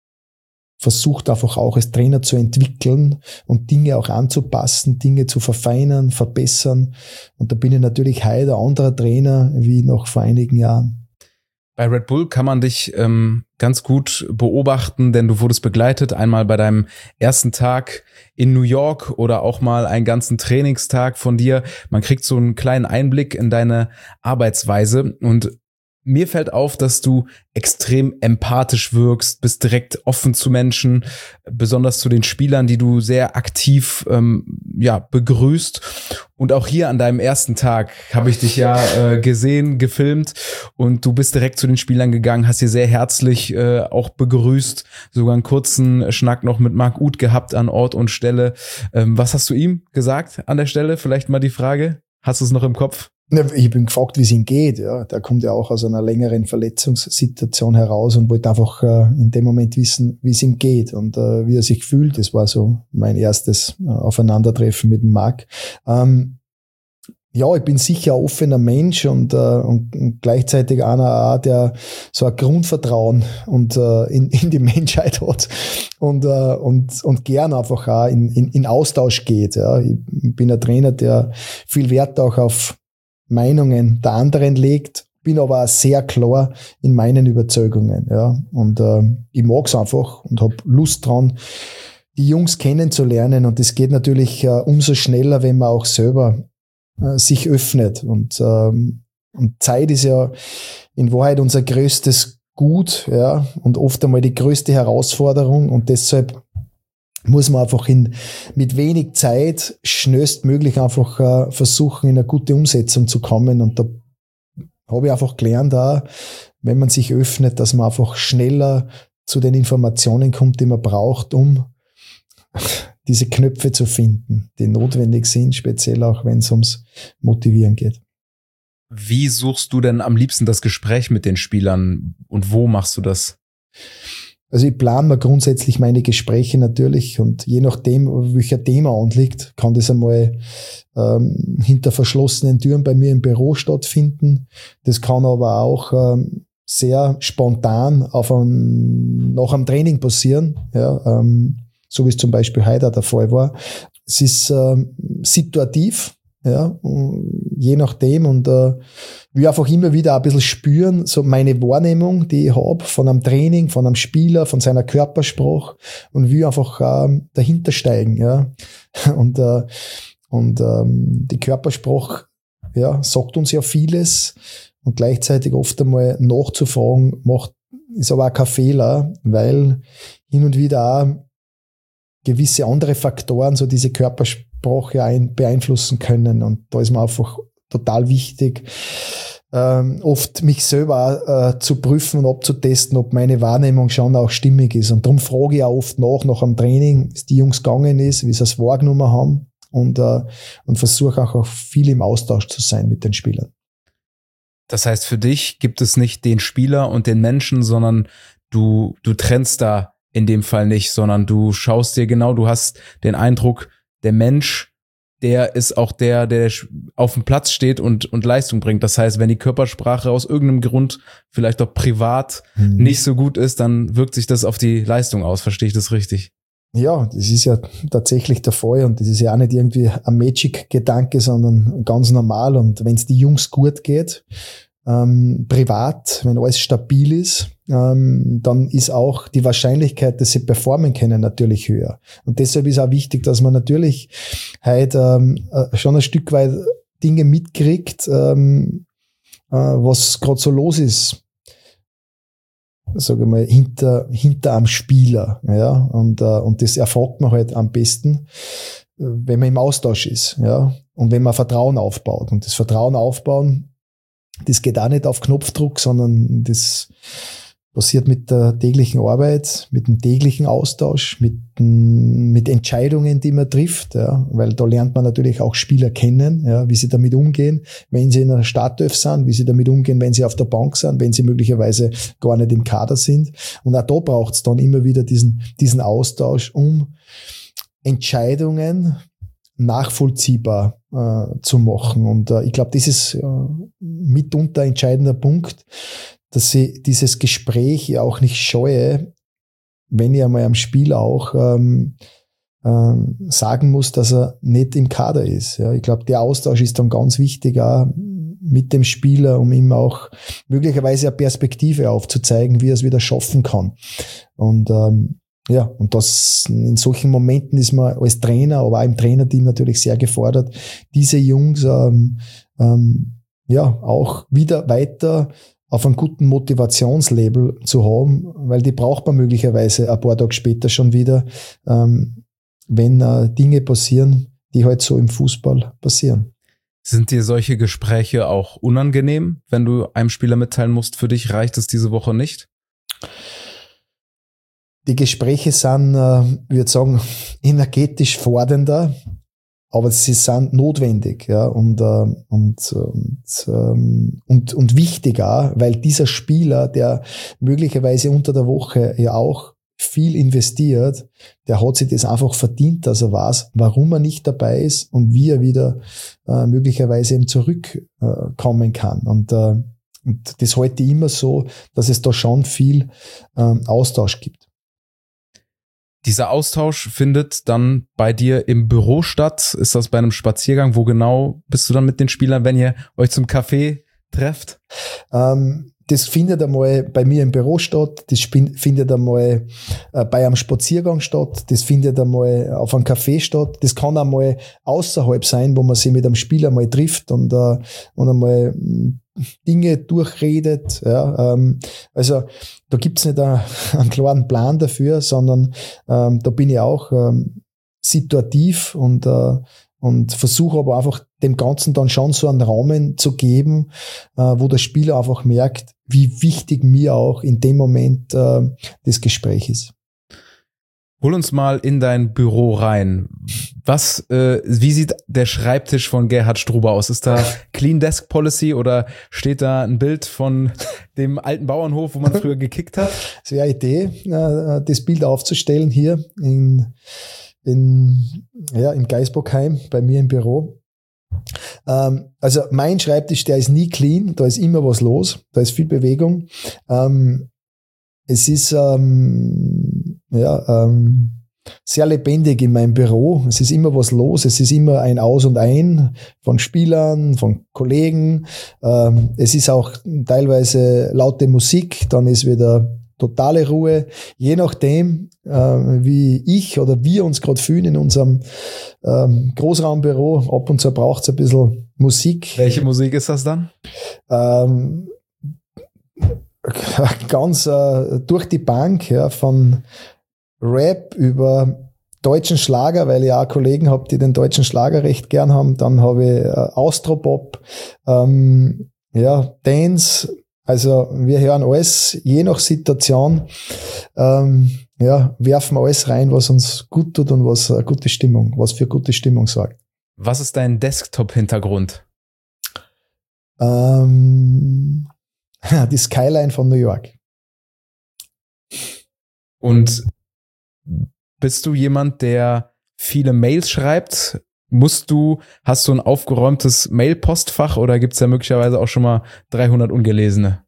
versucht einfach auch als Trainer zu entwickeln und Dinge auch anzupassen, Dinge zu verfeinern, verbessern. Und da bin ich natürlich heute ein anderer Trainer wie noch vor einigen Jahren. Bei Red Bull kann man dich ähm, ganz gut beobachten, denn du wurdest begleitet, einmal bei deinem ersten Tag in New York oder auch mal einen ganzen Trainingstag von dir. Man kriegt so einen kleinen Einblick in deine Arbeitsweise und mir fällt auf, dass du extrem empathisch wirkst, bist direkt offen zu Menschen, besonders zu den Spielern, die du sehr aktiv ähm, ja begrüßt. Und auch hier an deinem ersten Tag habe ich dich ja äh, gesehen, gefilmt und du bist direkt zu den Spielern gegangen, hast sie sehr herzlich äh, auch begrüßt, sogar einen kurzen Schnack noch mit Marc Uth gehabt an Ort und Stelle. Ähm, was hast du ihm gesagt an der Stelle? Vielleicht mal die Frage, hast du es noch im Kopf? Ich bin gefragt, wie es ihm geht. Ja, der kommt ja auch aus einer längeren Verletzungssituation heraus und wollte einfach äh, in dem Moment wissen, wie es ihm geht und äh, wie er sich fühlt. Das war so mein erstes äh, Aufeinandertreffen mit dem Marc. Ähm, ja, ich bin sicher ein offener Mensch und, äh, und, und gleichzeitig einer auch, der so ein Grundvertrauen und äh, in, in die Menschheit hat und äh, und und gern einfach auch in, in, in Austausch geht. Ja, ich bin ein Trainer, der viel Wert auch auf Meinungen der anderen legt, bin aber auch sehr klar in meinen Überzeugungen, ja, und äh, ich mag's einfach und habe Lust dran, die Jungs kennenzulernen, und das geht natürlich äh, umso schneller, wenn man auch selber äh, sich öffnet und ähm, und Zeit ist ja in Wahrheit unser größtes gut, ja, und oft einmal die größte Herausforderung, und deshalb muss man einfach in, mit wenig Zeit schnellstmöglich einfach äh, versuchen, in eine gute Umsetzung zu kommen. Und da habe ich einfach gelernt, auch, wenn man sich öffnet, dass man einfach schneller zu den Informationen kommt, die man braucht, um diese Knöpfe zu finden, die notwendig sind, speziell auch, wenn es ums Motivieren geht. Wie suchst du denn am liebsten das Gespräch mit den Spielern und wo machst du das? Also ich plane mir grundsätzlich meine Gespräche natürlich, und je nachdem, welcher Thema anliegt, kann das einmal ähm, hinter verschlossenen Türen bei mir im Büro stattfinden. Das kann aber auch ähm, sehr spontan auf ein, nach einem Training passieren, ja, ähm, so wie es zum Beispiel heute der Fall war. Es ist ähm, situativ, ja, je nachdem, und äh, will einfach immer wieder ein bisschen spüren, so meine Wahrnehmung, die ich habe von einem Training, von einem Spieler, von seiner Körpersprache, und will einfach äh, dahinter steigen, ja. Und, äh, und ähm, die Körpersprache, ja, sagt uns ja vieles, und gleichzeitig oft einmal nachzufragen, macht, ist aber auch kein Fehler, weil hin und wieder auch gewisse andere Faktoren so diese Körpersprache ein, beeinflussen können, und da ist mir einfach total wichtig, ähm, oft mich selber äh, zu prüfen und abzutesten, ob meine Wahrnehmung schon auch stimmig ist, und darum frage ich auch oft nach, nach einem Training, wie es die Jungs gegangen ist, wie sie es wahrgenommen haben, und, äh, und versuche auch, auch viel im Austausch zu sein mit den Spielern. Das heißt, für dich gibt es nicht den Spieler und den Menschen, sondern du, du trennst da in dem Fall nicht, sondern du schaust dir genau, du hast den Eindruck, der Mensch, der ist auch der, der auf dem Platz steht und, und Leistung bringt. Das heißt, wenn die Körpersprache aus irgendeinem Grund vielleicht auch privat mhm. nicht so gut ist, dann wirkt sich das auf die Leistung aus. Verstehe ich das richtig? Ja, das ist ja tatsächlich der Fall, und das ist ja auch nicht irgendwie ein Magic-Gedanke, sondern ganz normal. Und wenn es die Jungs gut geht, ähm, privat, wenn alles stabil ist, ähm, dann ist auch die Wahrscheinlichkeit, dass sie performen können, natürlich höher. Und deshalb ist auch wichtig, dass man natürlich halt ähm, schon ein Stück weit Dinge mitkriegt, ähm, äh, was gerade so los ist, sage ich mal, hinter, hinter am Spieler, ja, und, äh, und das erfragt man halt am besten, wenn man im Austausch ist, ja, und wenn man Vertrauen aufbaut. Und das Vertrauen aufbauen, das geht auch nicht auf Knopfdruck, sondern das passiert mit der täglichen Arbeit, mit dem täglichen Austausch, mit, mit Entscheidungen, die man trifft, ja, weil da lernt man natürlich auch Spieler kennen, ja, wie sie damit umgehen, wenn sie in einer Startelf sind, wie sie damit umgehen, wenn sie auf der Bank sind, wenn sie möglicherweise gar nicht im Kader sind. Und auch da braucht es dann immer wieder diesen, diesen Austausch, um Entscheidungen nachvollziehbar äh, zu machen. Und äh, ich glaube, das ist äh, mitunter ein entscheidender Punkt, dass ich dieses Gespräch ja auch nicht scheue, wenn ich einmal am Spiel auch ähm, ähm, sagen muss, dass er nicht im Kader ist. Ja, ich glaube, der Austausch ist dann ganz wichtig auch mit dem Spieler, um ihm auch möglicherweise eine Perspektive aufzuzeigen, wie er es wieder schaffen kann. Und ähm, ja, und das in solchen Momenten ist man als Trainer, aber auch im Trainerteam natürlich sehr gefordert, diese Jungs ähm, ähm, ja auch wieder weiter auf einen guten Motivationslabel zu haben, weil die braucht man möglicherweise ein paar Tage später schon wieder, ähm, wenn äh, Dinge passieren, die halt so im Fußball passieren. Sind dir solche Gespräche auch unangenehm, wenn du einem Spieler mitteilen musst, für dich reicht es diese Woche nicht? Die Gespräche sind, äh, ich würde sagen, energetisch fordernder, aber sie sind notwendig, ja, und, äh, und, und, ähm, und, und wichtig auch, weil dieser Spieler, der möglicherweise unter der Woche ja auch viel investiert, der hat sich das einfach verdient, dass er weiß, warum er nicht dabei ist und wie er wieder äh, möglicherweise eben zurückkommen äh, kann. Und, äh, und das halte ich immer so, dass es da schon viel ähm, Austausch gibt. Dieser Austausch findet dann bei dir im Büro statt? Ist das bei einem Spaziergang? Wo genau bist du dann mit den Spielern, wenn ihr euch zum Kaffee trefft? Ähm, das findet einmal bei mir im Büro statt, das findet einmal äh, bei einem Spaziergang statt, das findet einmal auf einem Café statt, das kann einmal außerhalb sein, wo man sich mit einem Spieler mal trifft und, äh, und einmal Dinge durchredet. Ja, ähm, also da gibt's nicht einen, einen klaren Plan dafür, sondern ähm, da bin ich auch ähm, situativ und äh, und versuche aber einfach dem Ganzen dann schon so einen Rahmen zu geben, äh, wo der Spieler einfach merkt, wie wichtig mir auch in dem Moment äh, das Gespräch ist. Hol uns mal in dein Büro rein. Was, äh, wie sieht der Schreibtisch von Gerhard Struber aus? Ist da Clean Desk Policy oder steht da ein Bild von dem alten Bauernhof, wo man früher gekickt hat? Es wäre eine Idee, äh, das Bild aufzustellen hier in in, ja, im Geisbockheim bei mir im Büro. Ähm, also mein Schreibtisch, der ist nie clean, da ist immer was los, da ist viel Bewegung. Ähm, es ist ähm, ja, ähm, sehr lebendig in meinem Büro, es ist immer was los, es ist immer ein Aus und Ein von Spielern, von Kollegen. Ähm, es ist auch teilweise laute Musik, dann ist wieder totale Ruhe, je nachdem, äh, wie ich oder wir uns gerade fühlen in unserem ähm, Großraumbüro. Ab und zu braucht es ein bisschen Musik. Welche Musik ist das dann? Ähm, ganz äh, durch die Bank, ja, von Rap über deutschen Schlager, weil ich auch Kollegen habe, die den deutschen Schlager recht gern haben. Dann habe ich äh, Austropop, ähm, ja, Dance. Also wir hören alles, je nach Situation, ähm, ja, werfen alles rein, was uns gut tut und was eine gute Stimmung, was für gute Stimmung sorgt. Was ist dein Desktop-Hintergrund? Ähm, die Skyline von New York. Und bist du jemand, der viele Mails schreibt? Musst du, hast du ein aufgeräumtes Mail-Postfach oder gibt's da möglicherweise auch schon mal dreihundert ungelesene?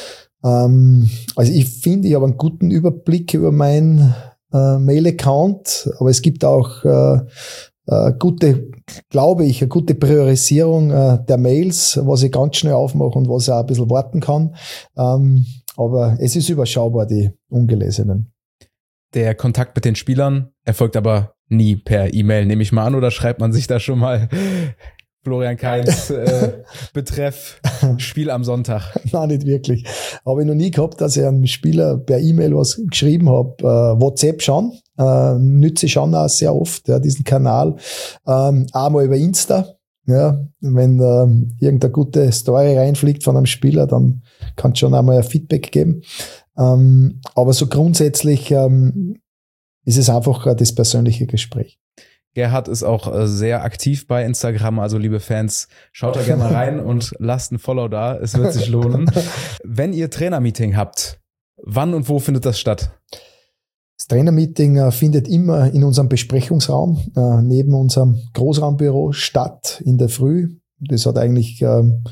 Ähm, also ich finde, ich habe einen guten Überblick über meinen äh, Mail-Account, aber es gibt auch äh, äh, gute, glaube ich, eine gute Priorisierung äh, der Mails, was ich ganz schnell aufmache und was ich auch ein bisschen warten kann. Ähm, aber es ist überschaubar, die ungelesenen. Der Kontakt mit den Spielern erfolgt aber nie per E-Mail, nehme ich mal an, oder schreibt man sich da schon mal Florian Kainz äh, betreff Spiel am Sonntag? Nein, nicht wirklich. Habe ich noch nie gehabt, dass ich einem Spieler per E-Mail was geschrieben habe. Äh, WhatsApp schon, äh, nütze ich schon auch sehr oft, ja, diesen Kanal. Ähm, auch mal über Insta. Ja, wenn ähm, irgendeine gute Story reinfliegt von einem Spieler, dann kann es schon einmal ein Feedback geben. Ähm, aber so grundsätzlich ähm, ist es einfach äh, das persönliche Gespräch. Gerhard ist auch äh, sehr aktiv bei Instagram, also liebe Fans, schaut da gerne mal rein und lasst ein Follow da, es wird sich lohnen. Wenn ihr Trainermeeting habt, wann und wo findet das statt? Das Trainermeeting äh, findet immer in unserem Besprechungsraum äh, neben unserem Großraumbüro statt in der Früh. Das hat eigentlich ähm,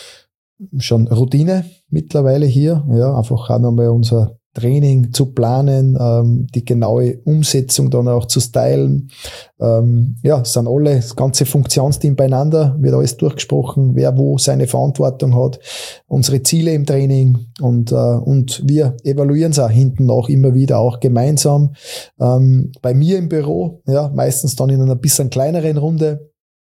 schon Routine mittlerweile hier. Ja, einfach auch nochmal unser Training zu planen, ähm, die genaue Umsetzung dann auch zu stylen. Ähm, ja, sind alle, das ganze Funktionsteam beieinander, wird alles durchgesprochen, wer wo seine Verantwortung hat, unsere Ziele im Training und, äh, und wir evaluieren es auch hinten auch immer wieder, auch gemeinsam. Ähm, bei mir im Büro, ja, meistens dann in einer bisschen kleineren Runde,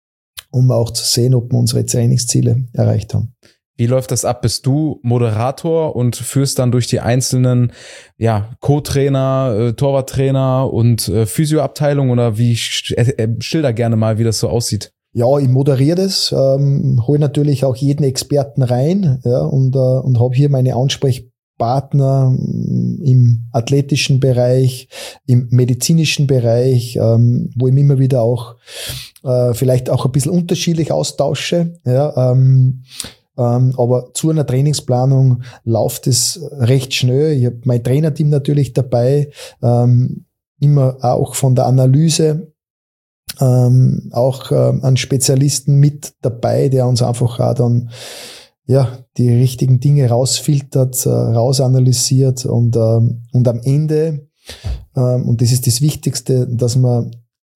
um auch zu sehen, ob wir unsere Trainingsziele erreicht haben. Wie läuft das ab? Bist du Moderator und führst dann durch die einzelnen, ja, Co-Trainer, äh, Torwarttrainer und äh, Physioabteilung, oder wie, äh, schilder gerne mal, wie das so aussieht? Ja, ich moderiere das, ähm, hole natürlich auch jeden Experten rein, ja, und, äh, und habe hier meine Ansprechpartner im athletischen Bereich, im medizinischen Bereich, ähm, wo ich mich immer wieder auch äh, vielleicht auch ein bisschen unterschiedlich austausche, ja, ähm, Ähm, aber zu einer Trainingsplanung läuft es recht schnell. Ich habe mein Trainerteam natürlich dabei, ähm, immer auch von der Analyse, ähm, auch ähm, einen Spezialisten mit dabei, der uns einfach auch dann ja die richtigen Dinge rausfiltert, äh, rausanalysiert und ähm, und am Ende ähm, und das ist das Wichtigste, dass man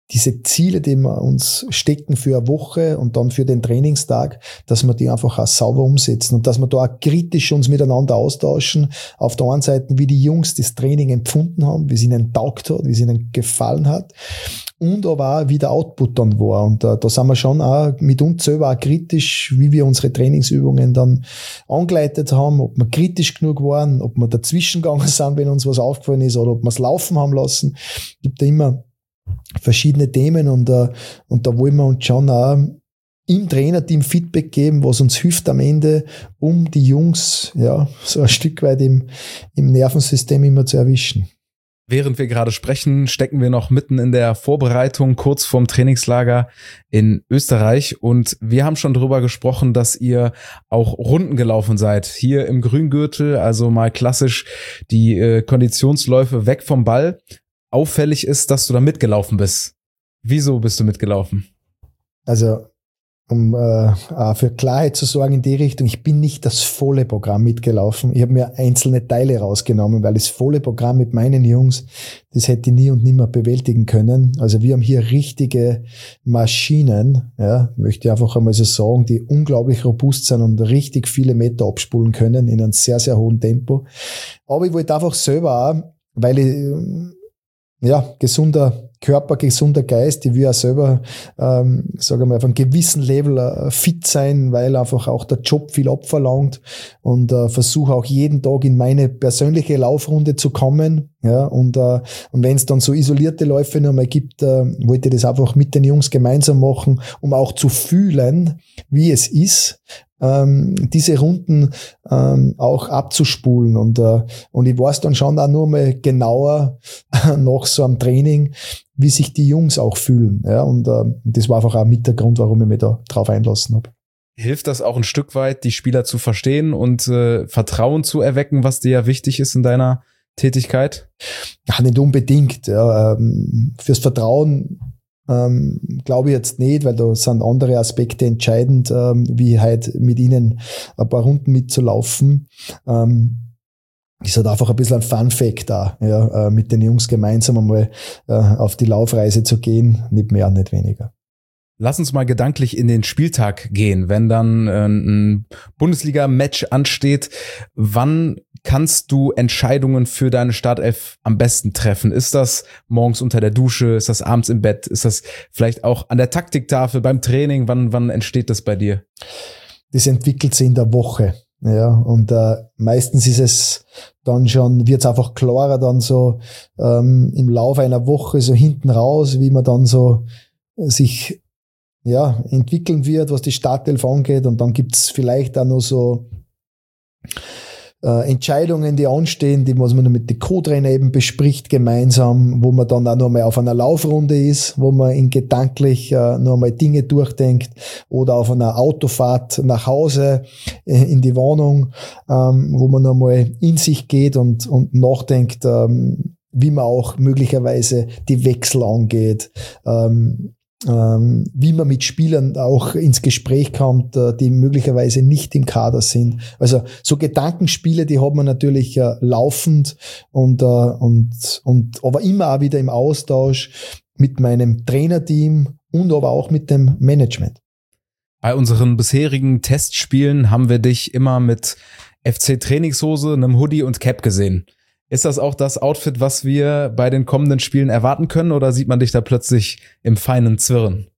diese Ziele, die wir uns stecken für eine Woche und dann für den Trainingstag, dass wir die einfach auch sauber umsetzen und dass wir da auch kritisch uns miteinander austauschen. Auf der einen Seite, wie die Jungs das Training empfunden haben, wie es ihnen taugt hat, wie es ihnen gefallen hat und aber auch, wie der Output dann war. Und äh, da sind wir schon auch mit uns selber auch kritisch, wie wir unsere Trainingsübungen dann angeleitet haben, ob wir kritisch genug waren, ob wir dazwischen gegangen sind, wenn uns was aufgefallen ist oder ob wir es laufen haben lassen. Es gibt da immer verschiedene Themen und, uh, und da wollen wir uns schon auch im Trainerteam Feedback geben, was uns hilft am Ende, um die Jungs ja so ein Stück weit im, im Nervensystem immer zu erwischen. Während wir gerade sprechen, stecken wir noch mitten in der Vorbereitung, kurz vorm Trainingslager in Österreich. Und wir haben schon drüber gesprochen, dass ihr auch Runden gelaufen seid. Hier im Grüngürtel, also mal klassisch die äh, Konditionsläufe weg vom Ball. Auffällig ist, dass du da mitgelaufen bist. Wieso bist du mitgelaufen? Also, um äh, für Klarheit zu sorgen in die Richtung, ich bin nicht das volle Programm mitgelaufen. Ich habe mir einzelne Teile rausgenommen, weil das volle Programm mit meinen Jungs, das hätte ich nie und nimmer bewältigen können. Also wir haben hier richtige Maschinen, ja, möchte ich einfach einmal so sagen, die unglaublich robust sind und richtig viele Meter abspulen können in einem sehr, sehr hohen Tempo. Aber ich wollte einfach selber auch, weil ich ja, gesunder Körper, gesunder Geist, ich will auch selber, ähm, sage mal, auf einem gewissen Level äh, fit sein, weil einfach auch der Job viel abverlangt und äh, versuche auch jeden Tag in meine persönliche Laufrunde zu kommen, ja, und äh, und wenn es dann so isolierte Läufe noch mal gibt, äh, wollte ich das einfach mit den Jungs gemeinsam machen, um auch zu fühlen, wie es ist, ähm, diese Runden ähm, auch abzuspulen und äh, und ich weiß dann schon auch nur mal genauer nach so einem Training, wie sich die Jungs auch fühlen, ja, und äh, das war einfach auch mit der Grund, warum ich mich da drauf einlassen habe. Hilft das auch ein Stück weit, die Spieler zu verstehen und äh, Vertrauen zu erwecken, was dir ja wichtig ist in deiner Tätigkeit? Ja, nicht unbedingt. Ja, ähm, fürs Vertrauen Ähm, glaube ich jetzt nicht, weil da sind andere Aspekte entscheidend, ähm, wie halt mit ihnen ein paar Runden mitzulaufen. Ähm, ist halt einfach ein bisschen ein Fun-Fact da, ja, äh, mit den Jungs gemeinsam einmal äh, auf die Laufreise zu gehen, nicht mehr, nicht weniger. Lass uns mal gedanklich in den Spieltag gehen, wenn dann äh, ein Bundesliga-Match ansteht. Wann kannst du Entscheidungen für deine Startelf am besten treffen? Ist das morgens unter der Dusche? Ist das abends im Bett? Ist das vielleicht auch an der Taktiktafel beim Training? Wann, wann entsteht das bei dir? Das entwickelt sich in der Woche. Ja, und äh, meistens ist es dann schon, wird es einfach klarer dann so ähm, im Laufe einer Woche so hinten raus, wie man dann so sich ja, entwickeln wird, was die Startelf angeht. Und dann gibt's vielleicht auch noch so äh, Entscheidungen, die anstehen, die was man mit den Co-Trainer eben bespricht gemeinsam, wo man dann auch noch mal auf einer Laufrunde ist, wo man in gedanklich äh, noch mal Dinge durchdenkt oder auf einer Autofahrt nach Hause äh, in die Wohnung, ähm, wo man noch mal in sich geht und, und nachdenkt, ähm, wie man auch möglicherweise die Wechsel angeht, ähm, Ähm, wie man mit Spielern auch ins Gespräch kommt, äh, die möglicherweise nicht im Kader sind. Also so Gedankenspiele, die hat man natürlich äh, laufend und, äh, und, und aber immer auch wieder im Austausch mit meinem Trainerteam und aber auch mit dem Management. Bei unseren bisherigen Testspielen haben wir dich immer mit F C-Trainingshose, einem Hoodie und Cap gesehen. Ist das auch das Outfit, was wir bei den kommenden Spielen erwarten können, oder sieht man dich da plötzlich im feinen Zwirren?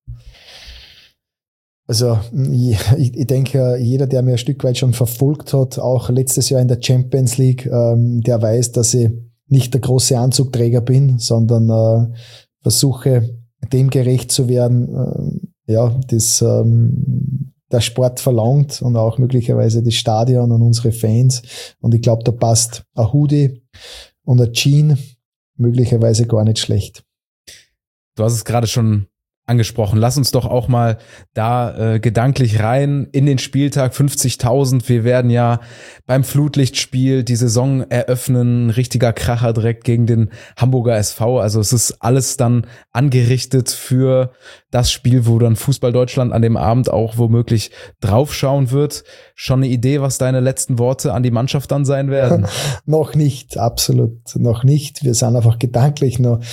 Also ich, ich denke, jeder, der mir ein Stück weit schon verfolgt hat, auch letztes Jahr in der Champions League, ähm, der weiß, dass ich nicht der große Anzugträger bin, sondern äh, versuche, dem gerecht zu werden, äh, ja, das ähm, der Sport verlangt und auch möglicherweise das Stadion und unsere Fans. Und ich glaube, da passt ein Hoodie und ein Jean möglicherweise gar nicht schlecht. Du hast es gerade schon angesprochen. Lass uns doch auch mal da äh, gedanklich rein in den Spieltag. fünfzigtausend. Wir werden ja beim Flutlichtspiel die Saison eröffnen. Richtiger Kracher direkt gegen den Hamburger S V. Also es ist alles dann angerichtet für das Spiel, wo dann Fußball Deutschland an dem Abend auch womöglich draufschauen wird. Schon eine Idee, was deine letzten Worte an die Mannschaft dann sein werden? Noch nicht, absolut noch nicht. Wir sind einfach gedanklich noch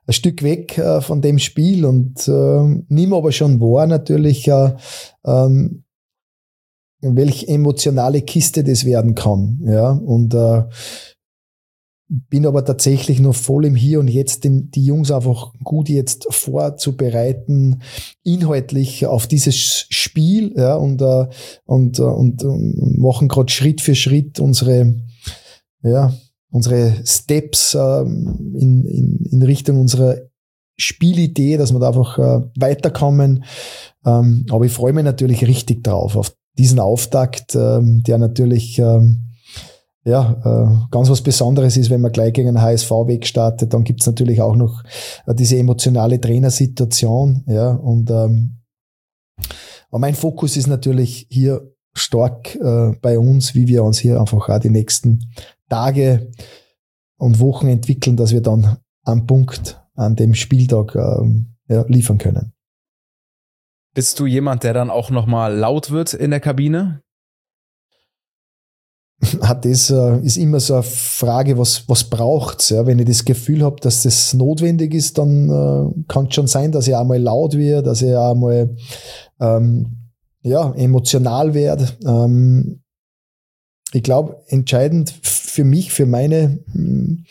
ein Stück weg äh, von dem Spiel und äh, nimm aber schon wahr natürlich, äh, ähm, welche emotionale Kiste das werden kann. Ja, und äh, bin aber tatsächlich noch voll im Hier und Jetzt, den, die Jungs einfach gut jetzt vorzubereiten, inhaltlich auf dieses Spiel, ja, und, äh, und, und, und machen gerade Schritt für Schritt unsere, ja, unsere Steps äh, in, in, in Richtung unserer Spielidee, dass wir da einfach äh, weiterkommen. Ähm, aber ich freue mich natürlich richtig drauf, auf diesen Auftakt, ähm, der natürlich ähm, ja, äh, ganz was Besonderes ist, wenn man gleich gegen den H S V wegstartet. Dann gibt's natürlich auch noch äh, diese emotionale Trainersituation. Ja, und ähm, aber mein Fokus ist natürlich hier stark äh, bei uns, wie wir uns hier einfach auch die nächsten Tage und Wochen entwickeln, dass wir dann am Punkt an dem Spieltag ähm, ja, liefern können. Bist du jemand, der dann auch nochmal laut wird in der Kabine? Hat das äh, ist immer so eine Frage, was was braucht's? Ja, wenn ich das Gefühl habe, dass das notwendig ist, dann äh, kann es schon sein, dass ich auch mal laut werde, dass ich auch mal ähm, ja emotional werde. Ähm, ich glaube, entscheidend für mich, für meine mh,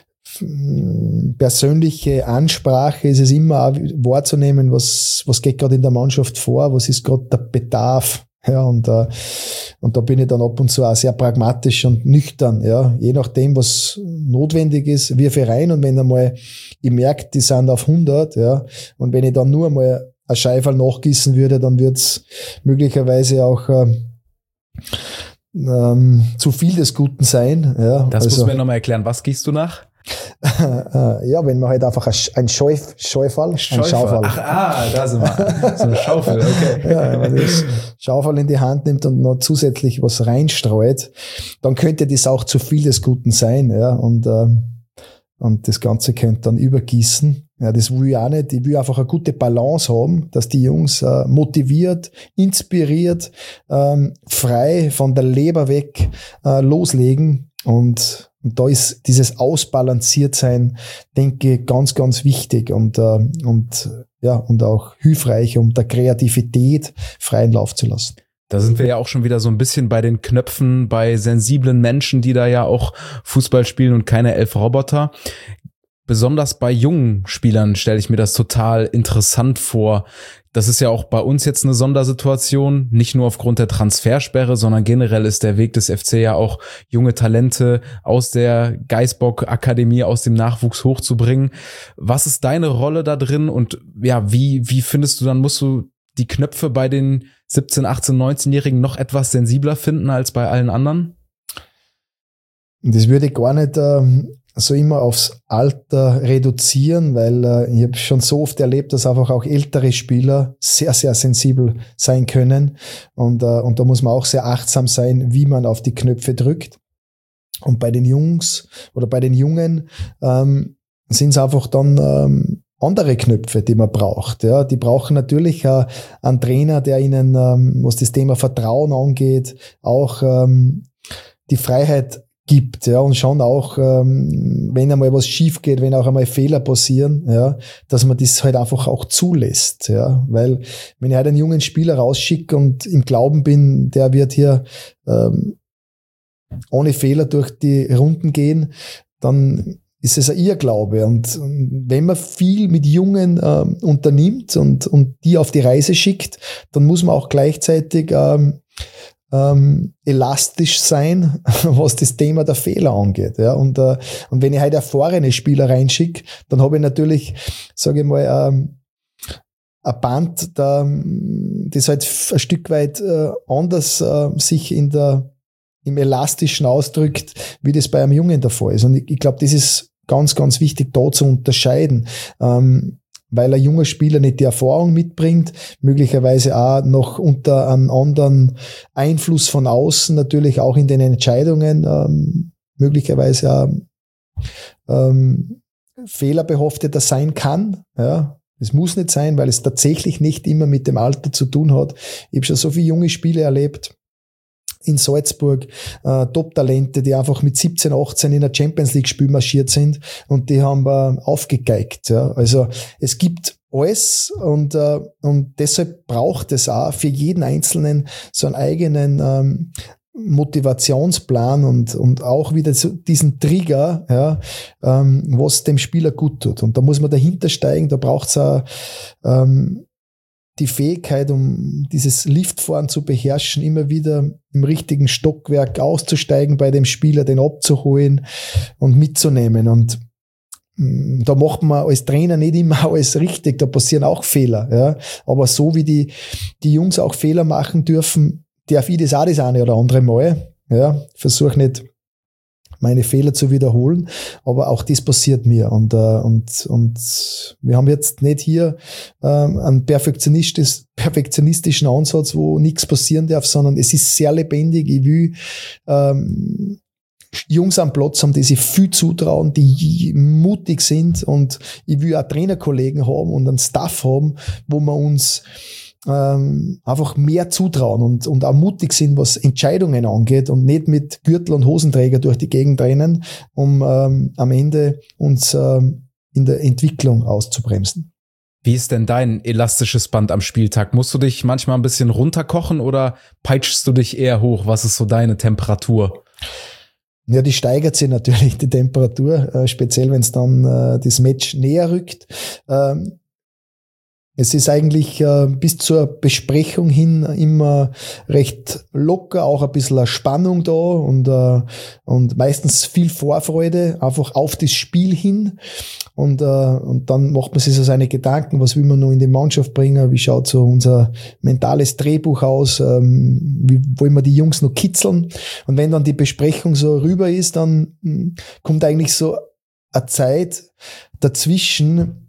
persönliche Ansprache ist es immer auch wahrzunehmen, was was geht gerade in der Mannschaft vor, was ist gerade der Bedarf. Ja, und, äh, und da bin ich dann ab und zu auch sehr pragmatisch und nüchtern, ja, je nachdem, was notwendig ist, wir Verein, und wenn einmal ich merke, die sind auf hundert, ja, und wenn ich dann nur einmal ein Scheiferl nachgießen würde, dann wird's möglicherweise auch äh, ähm, zu viel des Guten sein, ja. Das also, musst du mir nochmal erklären, was gießt du nach? Ja, wenn man halt einfach ein Scheuf, Scheufall, ein Schaufel. Ach, ah, da sind wir. So eine Schaufel, okay. Ja, wenn man das Schaufel in die Hand nimmt und noch zusätzlich was reinstreut, dann könnte das auch zu viel des Guten sein, ja, und, ähm, und das Ganze könnte dann übergießen. Ja, das will ich auch nicht. Ich will einfach eine gute Balance haben, dass die Jungs äh, motiviert, inspiriert, ähm, frei von der Leber weg äh, loslegen, und Und da ist dieses Ausbalanciertsein, denke ich, ganz, ganz wichtig und, äh, und, ja, und auch hilfreich, um der Kreativität freien Lauf zu lassen. Da sind wir ja auch schon wieder so ein bisschen bei den Knöpfen, bei sensiblen Menschen, die da ja auch Fußball spielen und keine elf Roboter. Besonders bei jungen Spielern stelle ich mir das total interessant vor. Das ist ja auch bei uns jetzt eine Sondersituation, nicht nur aufgrund der Transfersperre, sondern generell ist der Weg des F C ja auch, junge Talente aus der Geisbock-Akademie, aus dem Nachwuchs hochzubringen. Was ist deine Rolle da drin und ja, wie wie findest du dann, musst du die Knöpfe bei den siebzehn-, achtzehn-, neunzehnjährigen noch etwas sensibler finden als bei allen anderen? Das würde ich gar nicht ähm so immer aufs Alter reduzieren, weil äh, ich habe schon so oft erlebt, dass einfach auch ältere Spieler sehr, sehr sensibel sein können, und, äh, und da muss man auch sehr achtsam sein, wie man auf die Knöpfe drückt. Und bei den Jungs oder bei den Jungen ähm, sind es einfach dann ähm, andere Knöpfe, die man braucht. Ja, die brauchen natürlich äh, einen Trainer, der ihnen, ähm, was das Thema Vertrauen angeht, auch ähm, die Freiheit gibt, ja, und schon auch, ähm, wenn einmal was schief geht, wenn auch einmal Fehler passieren, ja, dass man das halt einfach auch zulässt, ja, weil wenn ich halt einen jungen Spieler rausschicke und im Glauben bin, der wird hier ähm, ohne Fehler durch die Runden gehen, dann ist es ein Irrglaube, und wenn man viel mit Jungen ähm, unternimmt und und die auf die Reise schickt, dann muss man auch gleichzeitig ähm, Ähm, elastisch sein, was das Thema der Fehler angeht. Ja, und, äh, und wenn ich halt erfahrene Spieler reinschicke, dann habe ich natürlich, sage ich mal, ähm, ein Band, da, das halt ein Stück weit äh, anders äh, sich in der, im Elastischen ausdrückt, wie das bei einem Jungen der Fall ist. Und ich, ich glaube, das ist ganz, ganz wichtig, da zu unterscheiden. Ähm, weil ein junger Spieler nicht die Erfahrung mitbringt, möglicherweise auch noch unter einem anderen Einfluss von außen, natürlich auch in den Entscheidungen, ähm, möglicherweise auch ähm, fehlerbehafteter sein kann. Ja, es muss nicht sein, weil es tatsächlich nicht immer mit dem Alter zu tun hat. Ich habe schon so viele junge Spiele erlebt in Salzburg äh, Top-Talente, die einfach mit siebzehn, achtzehn in der Champions League-Spiel marschiert sind und die haben äh, aufgegeigt. Ja. Also es gibt alles und, äh, und deshalb braucht es auch für jeden Einzelnen so einen eigenen ähm, Motivationsplan und, und auch wieder so diesen Trigger, ja, ähm, was dem Spieler gut tut. Und da muss man dahinter steigen, da braucht es auch ähm, die Fähigkeit, um dieses Liftfahren zu beherrschen, immer wieder im richtigen Stockwerk auszusteigen bei dem Spieler, den abzuholen und mitzunehmen. Und mh, da macht man als Trainer nicht immer alles richtig, da passieren auch Fehler. Ja. Aber so wie die, die Jungs auch Fehler machen dürfen, darf ich das auch das eine oder andere Mal. Ja. Versuche nicht, meine Fehler zu wiederholen, aber auch das passiert mir und äh, und und wir haben jetzt nicht hier ähm, einen perfektionistisch, perfektionistischen Ansatz, wo nichts passieren darf, sondern es ist sehr lebendig. Ich will ähm, Jungs am Platz haben, die sich viel zutrauen, die mutig sind und ich will auch Trainerkollegen haben und einen Staff haben, wo wir uns Ähm, einfach mehr zutrauen und, und auch mutig sind, was Entscheidungen angeht und nicht mit Gürtel und Hosenträger durch die Gegend rennen, um ähm, am Ende uns ähm, in der Entwicklung auszubremsen. Wie ist denn dein elastisches Band am Spieltag? Musst du dich manchmal ein bisschen runterkochen oder peitschst du dich eher hoch? Was ist so deine Temperatur? Ja, die steigert sich natürlich, die Temperatur, äh, speziell wenn es dann äh, das Match näher rückt. Ähm, Es ist eigentlich äh, bis zur Besprechung hin immer recht locker, auch ein bisschen eine Spannung da und, äh, und meistens viel Vorfreude, einfach auf das Spiel hin. Und, äh, und dann macht man sich so seine Gedanken, was will man noch in die Mannschaft bringen, wie schaut so unser mentales Drehbuch aus, ähm, wie wollen wir die Jungs noch kitzeln. Und wenn dann die Besprechung so rüber ist, dann mh, kommt eigentlich so eine Zeit dazwischen,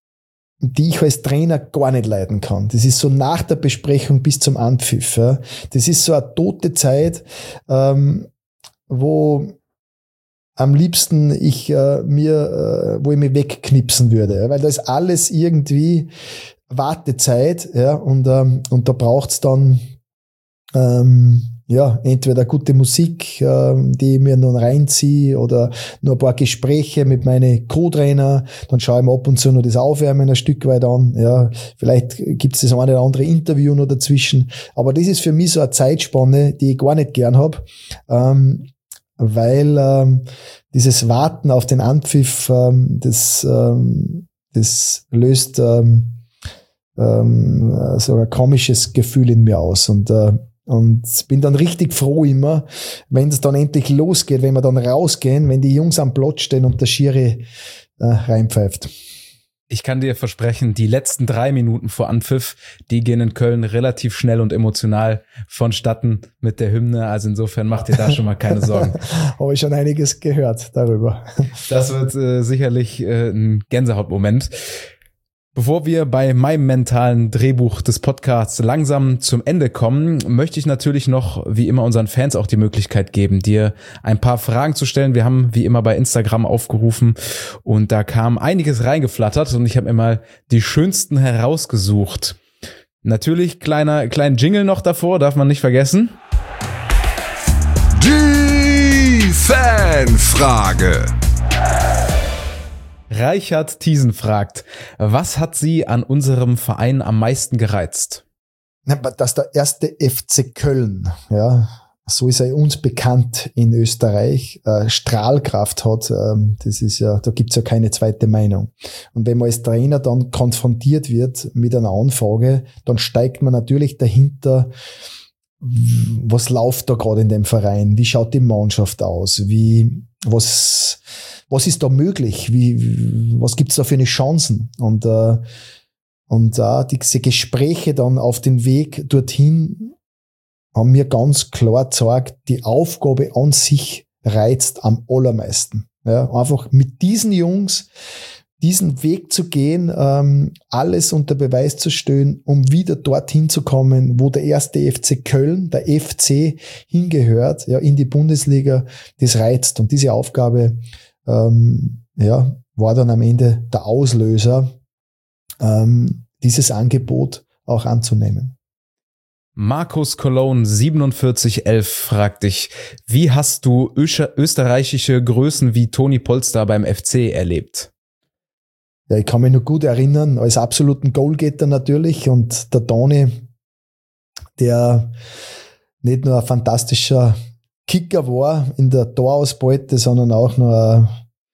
die ich als Trainer gar nicht leiden kann. Das ist so nach der Besprechung bis zum Anpfiff. Ja. Das ist so eine tote Zeit, ähm, wo am liebsten ich äh, mir, äh, wo ich mich wegknipsen würde, ja, weil da ist alles irgendwie Wartezeit, ja, und ähm, und da braucht's dann ähm, ja, entweder gute Musik, äh, die ich mir nun reinziehe oder nur ein paar Gespräche mit meinen Co-Trainer, dann schaue ich mir ab und zu noch das Aufwärmen ein Stück weit an, ja, vielleicht gibt es das eine oder andere Interview noch dazwischen, aber das ist für mich so eine Zeitspanne, die ich gar nicht gern habe, ähm, weil ähm, dieses Warten auf den Anpfiff, ähm, das, ähm, das löst ähm, ähm, so ein komisches Gefühl in mir aus und äh, Und bin dann richtig froh immer, wenn es dann endlich losgeht, wenn wir dann rausgehen, wenn die Jungs am Platz stehen und der Schiri äh, reinpfeift. Ich kann dir versprechen, die letzten drei Minuten vor Anpfiff, die gehen in Köln relativ schnell und emotional vonstatten mit der Hymne. Also insofern macht dir da schon mal keine Sorgen. Habe ich schon einiges gehört darüber. Das wird äh, sicherlich äh, ein Gänsehautmoment. Bevor wir bei meinem mentalen Drehbuch des Podcasts langsam zum Ende kommen, möchte ich natürlich noch, wie immer, unseren Fans auch die Möglichkeit geben, dir ein paar Fragen zu stellen. Wir haben, wie immer, bei Instagram aufgerufen und da kam einiges reingeflattert und ich habe mir mal die schönsten herausgesucht. Natürlich kleiner, kleinen Jingle noch davor, darf man nicht vergessen. Die Fanfrage. Reichard Thiesen fragt, was hat Sie an unserem Verein am meisten gereizt? Dass der erste F C Köln, ja, so ist er uns bekannt in Österreich, äh, Strahlkraft hat, ähm, das ist ja, da gibt's ja keine zweite Meinung. Und wenn man als Trainer dann konfrontiert wird mit einer Anfrage, dann steigt man natürlich dahinter, was läuft da gerade in dem Verein, wie schaut die Mannschaft aus, wie, was, was ist da möglich, wie, was gibt's da für eine Chancen und, äh, und äh, diese Gespräche dann auf den Weg dorthin haben mir ganz klar gezeigt, die Aufgabe an sich reizt am allermeisten. Ja, einfach mit diesen Jungs diesen Weg zu gehen, ähm, alles unter Beweis zu stellen, um wieder dorthin zu kommen, wo der erste F C Köln, der F C, hingehört, ja, in die Bundesliga, das reizt. Und diese Aufgabe, ähm, ja, war dann am Ende der Auslöser, ähm, dieses Angebot auch anzunehmen. Markus Cologne siebenundvierzig elf fragt dich, wie hast du öscher- österreichische Größen wie Toni Polster beim F C erlebt? Ja, ich kann mich noch gut erinnern, als absoluten Goalgetter natürlich, und der Toni, der nicht nur ein fantastischer Kicker war in der Torausbeute, sondern auch noch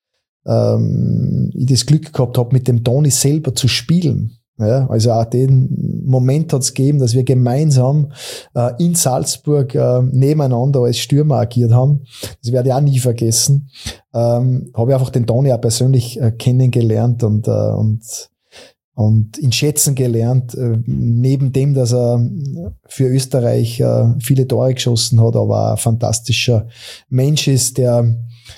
ähm, ich das Glück gehabt habe, mit dem Toni selber zu spielen. Ja, also auch den Moment hat es gegeben, dass wir gemeinsam äh, in Salzburg äh, nebeneinander als Stürmer agiert haben. Das werde ich auch nie vergessen. Ähm, habe ich einfach den Toni auch persönlich äh, kennengelernt und, äh, und, und ihn schätzen gelernt. Äh, neben dem, dass er für Österreich äh, viele Tore geschossen hat, aber auch ein fantastischer Mensch ist, der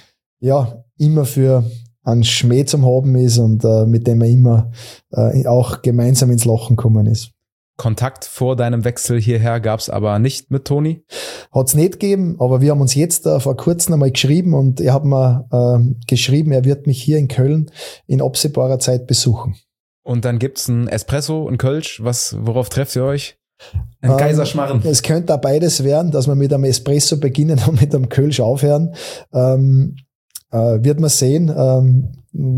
ja immer für ein Schmäh zum Haben ist und äh, mit dem er immer äh, auch gemeinsam ins Lachen gekommen ist. Kontakt vor deinem Wechsel hierher gab es aber nicht mit Toni? Hat es nicht gegeben, aber wir haben uns jetzt äh, vor kurzem einmal geschrieben und er hat mir äh, geschrieben, er wird mich hier in Köln in absehbarer Zeit besuchen. Und dann gibt's ein Espresso, ein Kölsch, was, worauf trefft ihr euch? Ein Kaiserschmarren. Ähm, es könnte auch beides werden, dass wir mit einem Espresso beginnen und mit einem Kölsch aufhören. Ähm, Äh, wird man sehen, ähm,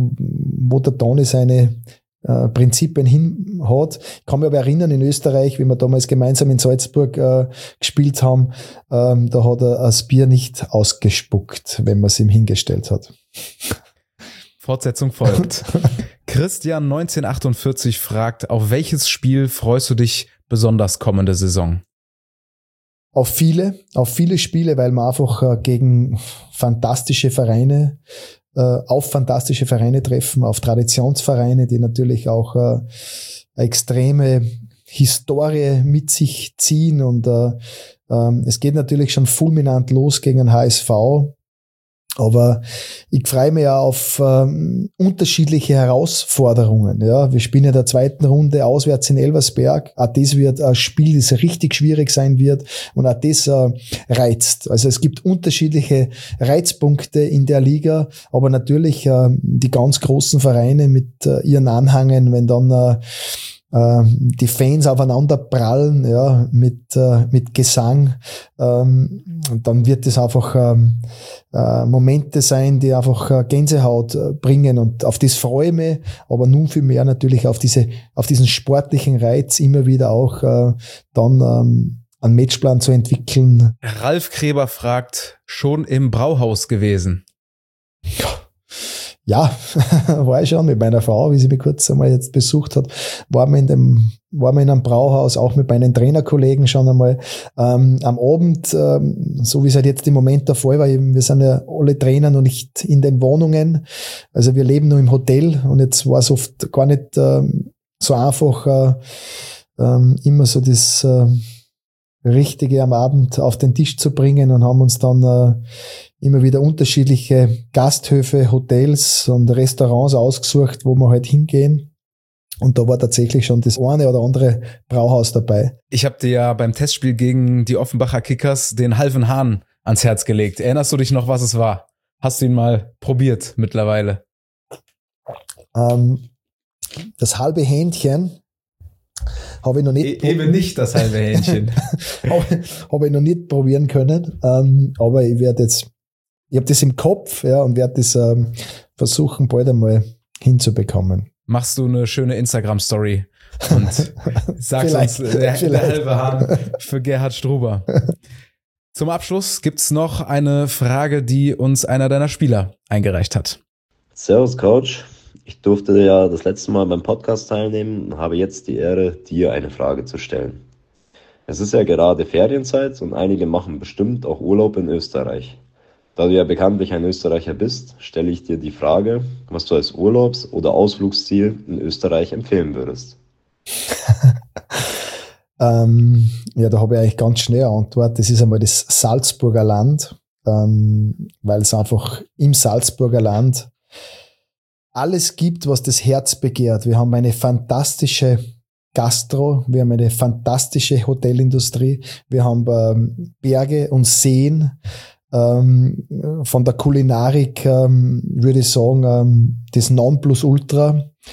wo der Toni seine äh, Prinzipien hin hat. Ich kann mich aber erinnern, in Österreich, wie wir damals gemeinsam in Salzburg äh, gespielt haben, ähm, da hat er das Bier nicht ausgespuckt, wenn man es ihm hingestellt hat. Fortsetzung folgt. Christian neunzehnhundertachtundvierzig fragt, auf welches Spiel freust du dich besonders kommende Saison? Auf viele, auf viele Spiele, weil man einfach äh, gegen fantastische Vereine, äh, auf fantastische Vereine treffen, auf Traditionsvereine, die natürlich auch äh, eine extreme Historie mit sich ziehen, und äh, ähm, es geht natürlich schon fulminant los gegen den H S V. Aber ich freue mich ja auf ähm, unterschiedliche Herausforderungen. Ja, wir spielen in der zweiten Runde auswärts in Elversberg. Auch das wird ein Spiel, das richtig schwierig sein wird, und auch das äh, reizt. Also es gibt unterschiedliche Reizpunkte in der Liga, aber natürlich äh, die ganz großen Vereine mit äh, ihren Anhängen, wenn dann äh, die Fans aufeinander prallen, ja, mit, äh, mit Gesang, ähm, dann wird es einfach ähm, äh, Momente sein, die einfach äh, Gänsehaut äh, bringen, und auf das freue ich mich, aber nun viel mehr natürlich auf diese, auf diesen sportlichen Reiz, immer wieder auch äh, dann ähm, einen Matchplan zu entwickeln. Ralf Kreber fragt, schon im Brauhaus gewesen? Ja, war ich schon mit meiner Frau, wie sie mich kurz einmal jetzt besucht hat, waren wir in dem, waren wir in einem Brauhaus, auch mit meinen Trainerkollegen schon einmal. Ähm, am Abend, ähm, so wie es halt jetzt im Moment der Fall war, eben, wir sind ja alle Trainer noch nicht in den Wohnungen, also wir leben nur im Hotel, und jetzt war es oft gar nicht ähm, so einfach, äh, ähm, immer so das äh, Richtige am Abend auf den Tisch zu bringen, und haben uns dann äh, immer wieder unterschiedliche Gasthöfe, Hotels und Restaurants ausgesucht, wo wir halt hingehen. Und da war tatsächlich schon das eine oder andere Brauhaus dabei. Ich habe dir ja beim Testspiel gegen die Offenbacher Kickers den halben Hahn ans Herz gelegt. Erinnerst du dich noch, was es war? Hast du ihn mal probiert mittlerweile? Ähm, das halbe Hähnchen habe ich noch nicht... E- eben nicht das halbe Hähnchen. habe hab ich noch nicht probieren können, ähm, aber ich werde jetzt... Ich habe das im Kopf, ja, und werde das ähm, versuchen, bald einmal hinzubekommen. Machst du eine schöne Instagram-Story und sagst uns der, der halbe Hahn für Gerhard Struber. Zum Abschluss gibt's noch eine Frage, die uns einer deiner Spieler eingereicht hat. Servus Coach, ich durfte ja das letzte Mal beim Podcast teilnehmen und habe jetzt die Ehre, dir eine Frage zu stellen. Es ist ja gerade Ferienzeit und einige machen bestimmt auch Urlaub in Österreich. Da du ja bekanntlich ein Österreicher bist, stelle ich dir die Frage, was du als Urlaubs- oder Ausflugsziel in Österreich empfehlen würdest. ähm, ja, da habe ich eigentlich ganz schnell eine Antwort. Das ist einmal das Salzburger Land, ähm, weil es einfach im Salzburger Land alles gibt, was das Herz begehrt. Wir haben eine fantastische Gastro, wir haben eine fantastische Hotelindustrie, wir haben ähm, Berge und Seen. Ähm, von der Kulinarik ähm, würde ich sagen, ähm, das Nonplusultra.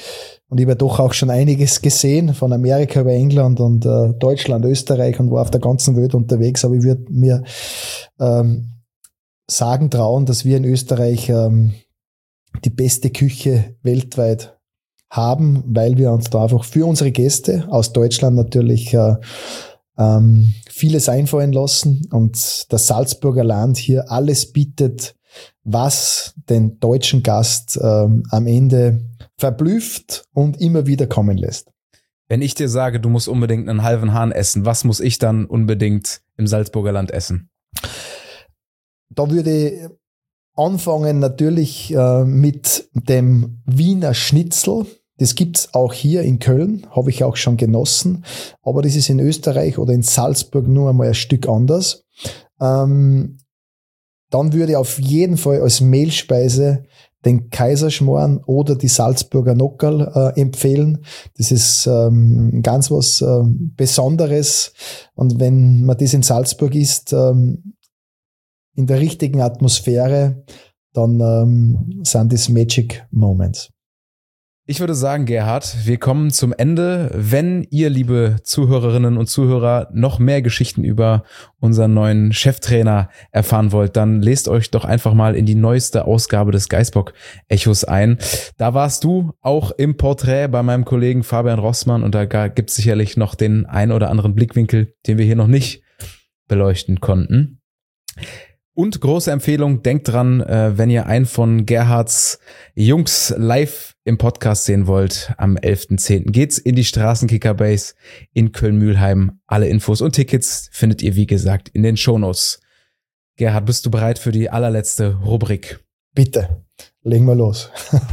Und ich habe doch auch schon einiges gesehen, von Amerika über England und äh, Deutschland, Österreich und war auf der ganzen Welt unterwegs. Aber ich würde mir ähm, sagen trauen, dass wir in Österreich ähm, die beste Küche weltweit haben, weil wir uns da einfach für unsere Gäste aus Deutschland natürlich äh, ähm, vieles einfallen lassen und das Salzburger Land hier alles bietet, was den deutschen Gast ähm, am Ende verblüfft und immer wieder kommen lässt. Wenn ich dir sage, du musst unbedingt einen halben Hahn essen, was muss ich dann unbedingt im Salzburger Land essen? Da würde ich anfangen natürlich äh, mit dem Wiener Schnitzel. Das gibt's auch hier in Köln, habe ich auch schon genossen. Aber das ist in Österreich oder in Salzburg nur einmal ein Stück anders. Ähm, dann würde ich auf jeden Fall als Mehlspeise den Kaiserschmarrn oder die Salzburger Nockerl äh, empfehlen. Das ist ähm, ganz was äh, Besonderes. Und wenn man das in Salzburg isst, ähm, in der richtigen Atmosphäre, dann ähm, sind das Magic Moments. Ich würde sagen, Gerhard, wir kommen zum Ende. Wenn ihr, liebe Zuhörerinnen und Zuhörer, noch mehr Geschichten über unseren neuen Cheftrainer erfahren wollt, dann lest euch doch einfach mal in die neueste Ausgabe des Geisbock-Echos ein. Da warst du auch im Porträt bei meinem Kollegen Fabian Rossmann und da gibt es sicherlich noch den ein oder anderen Blickwinkel, den wir hier noch nicht beleuchten konnten. Und große Empfehlung, denkt dran, äh, wenn ihr einen von Gerhards Jungs live im Podcast sehen wollt, am elften zehnten geht's in die Straßenkicker-Base in Köln-Mühlheim. Alle Infos und Tickets findet ihr, wie gesagt, in den Shownotes. Gerhard, bist du bereit für die allerletzte Rubrik? Bitte, legen wir los.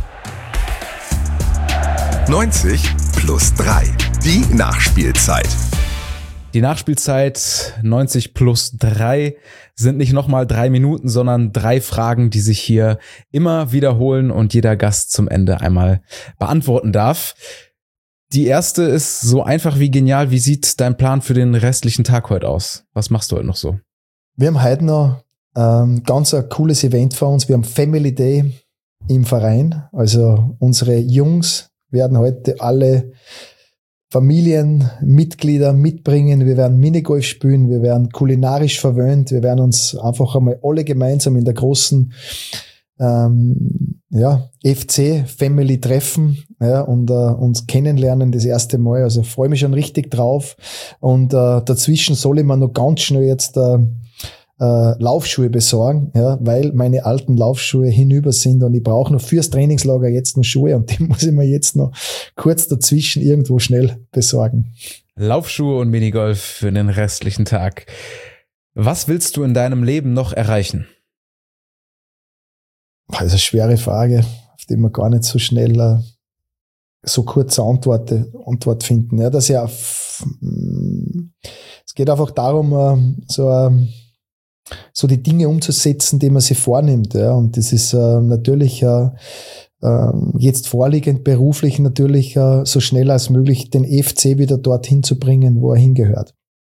neunzig plus drei, die Nachspielzeit. Die Nachspielzeit neunzig plus drei sind nicht nochmal drei Minuten, sondern drei Fragen, die sich hier immer wiederholen und jeder Gast zum Ende einmal beantworten darf. Die erste ist so einfach wie genial. Wie sieht dein Plan für den restlichen Tag heute aus? Was machst du heute noch so? Wir haben heute noch ähm, ganz ein cooles Event vor uns. Wir haben Family Day im Verein. Also unsere Jungs werden heute alle Familienmitglieder mitbringen, wir werden Minigolf spielen, wir werden kulinarisch verwöhnt, wir werden uns einfach einmal alle gemeinsam in der großen ähm, ja, F C-Family treffen, ja, und äh, uns kennenlernen das erste Mal. Also freue mich schon richtig drauf. Und äh, dazwischen soll ich mir noch ganz schnell jetzt äh, äh, Laufschuhe besorgen, ja, weil meine alten Laufschuhe hinüber sind und ich brauche noch fürs Trainingslager jetzt noch Schuhe und die muss ich mir jetzt noch kurz dazwischen irgendwo schnell besorgen. Laufschuhe und Minigolf für den restlichen Tag. Was willst du in deinem Leben noch erreichen? Das ist eine schwere Frage, auf die man gar nicht so schnell äh, so kurze Antwort, Antwort finden. Ja, das ja, f- es geht einfach darum, äh, so äh, so die Dinge umzusetzen, die man sich vornimmt. Ja. Und das ist äh, natürlich äh, äh, jetzt vorliegend beruflich natürlich äh, so schnell als möglich den F C wieder dorthin zu bringen, wo er hingehört.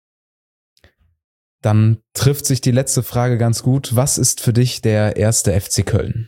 Dann trifft sich die letzte Frage ganz gut. Was ist für dich der erste F C Köln?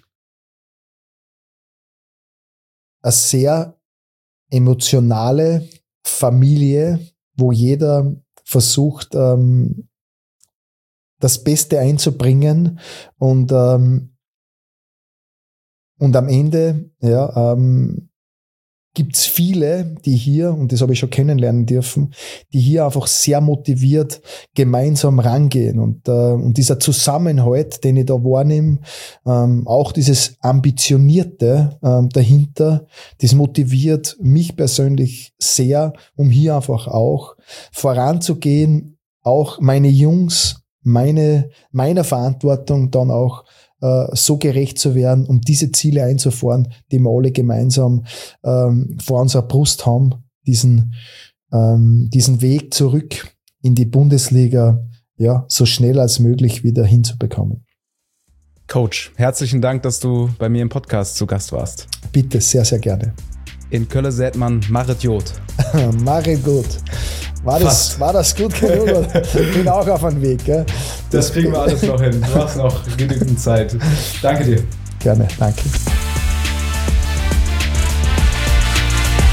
Eine sehr emotionale Familie, wo jeder versucht, ähm, das Beste einzubringen und ähm, und am Ende ja ähm, gibt's viele, die hier, und das habe ich schon kennenlernen dürfen, die hier einfach sehr motiviert gemeinsam rangehen und äh, und dieser Zusammenhalt, den ich da wahrnehme, ähm, auch dieses Ambitionierte ähm, dahinter, das motiviert mich persönlich sehr, um hier einfach auch voranzugehen, auch meine Jungs meine, meiner Verantwortung dann auch äh, so gerecht zu werden, um diese Ziele einzufahren, die wir alle gemeinsam ähm, vor unserer Brust haben, diesen, ähm, diesen Weg zurück in die Bundesliga ja, so schnell als möglich wieder hinzubekommen. Coach, herzlichen Dank, dass du bei mir im Podcast zu Gast warst. Bitte, sehr, sehr gerne. In Köln sät man Marit Jod. Marit gut. War das, war das gut genug? Ich bin auch auf dem Weg. Gell? Das kriegen wir alles noch hin. Du hast noch genügend Zeit. Danke dir. Gerne, danke.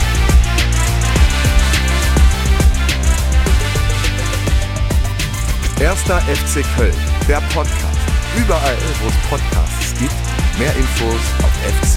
Erster F C Köln, der Podcast. Überall, wo es Podcasts gibt. Mehr Infos auf f c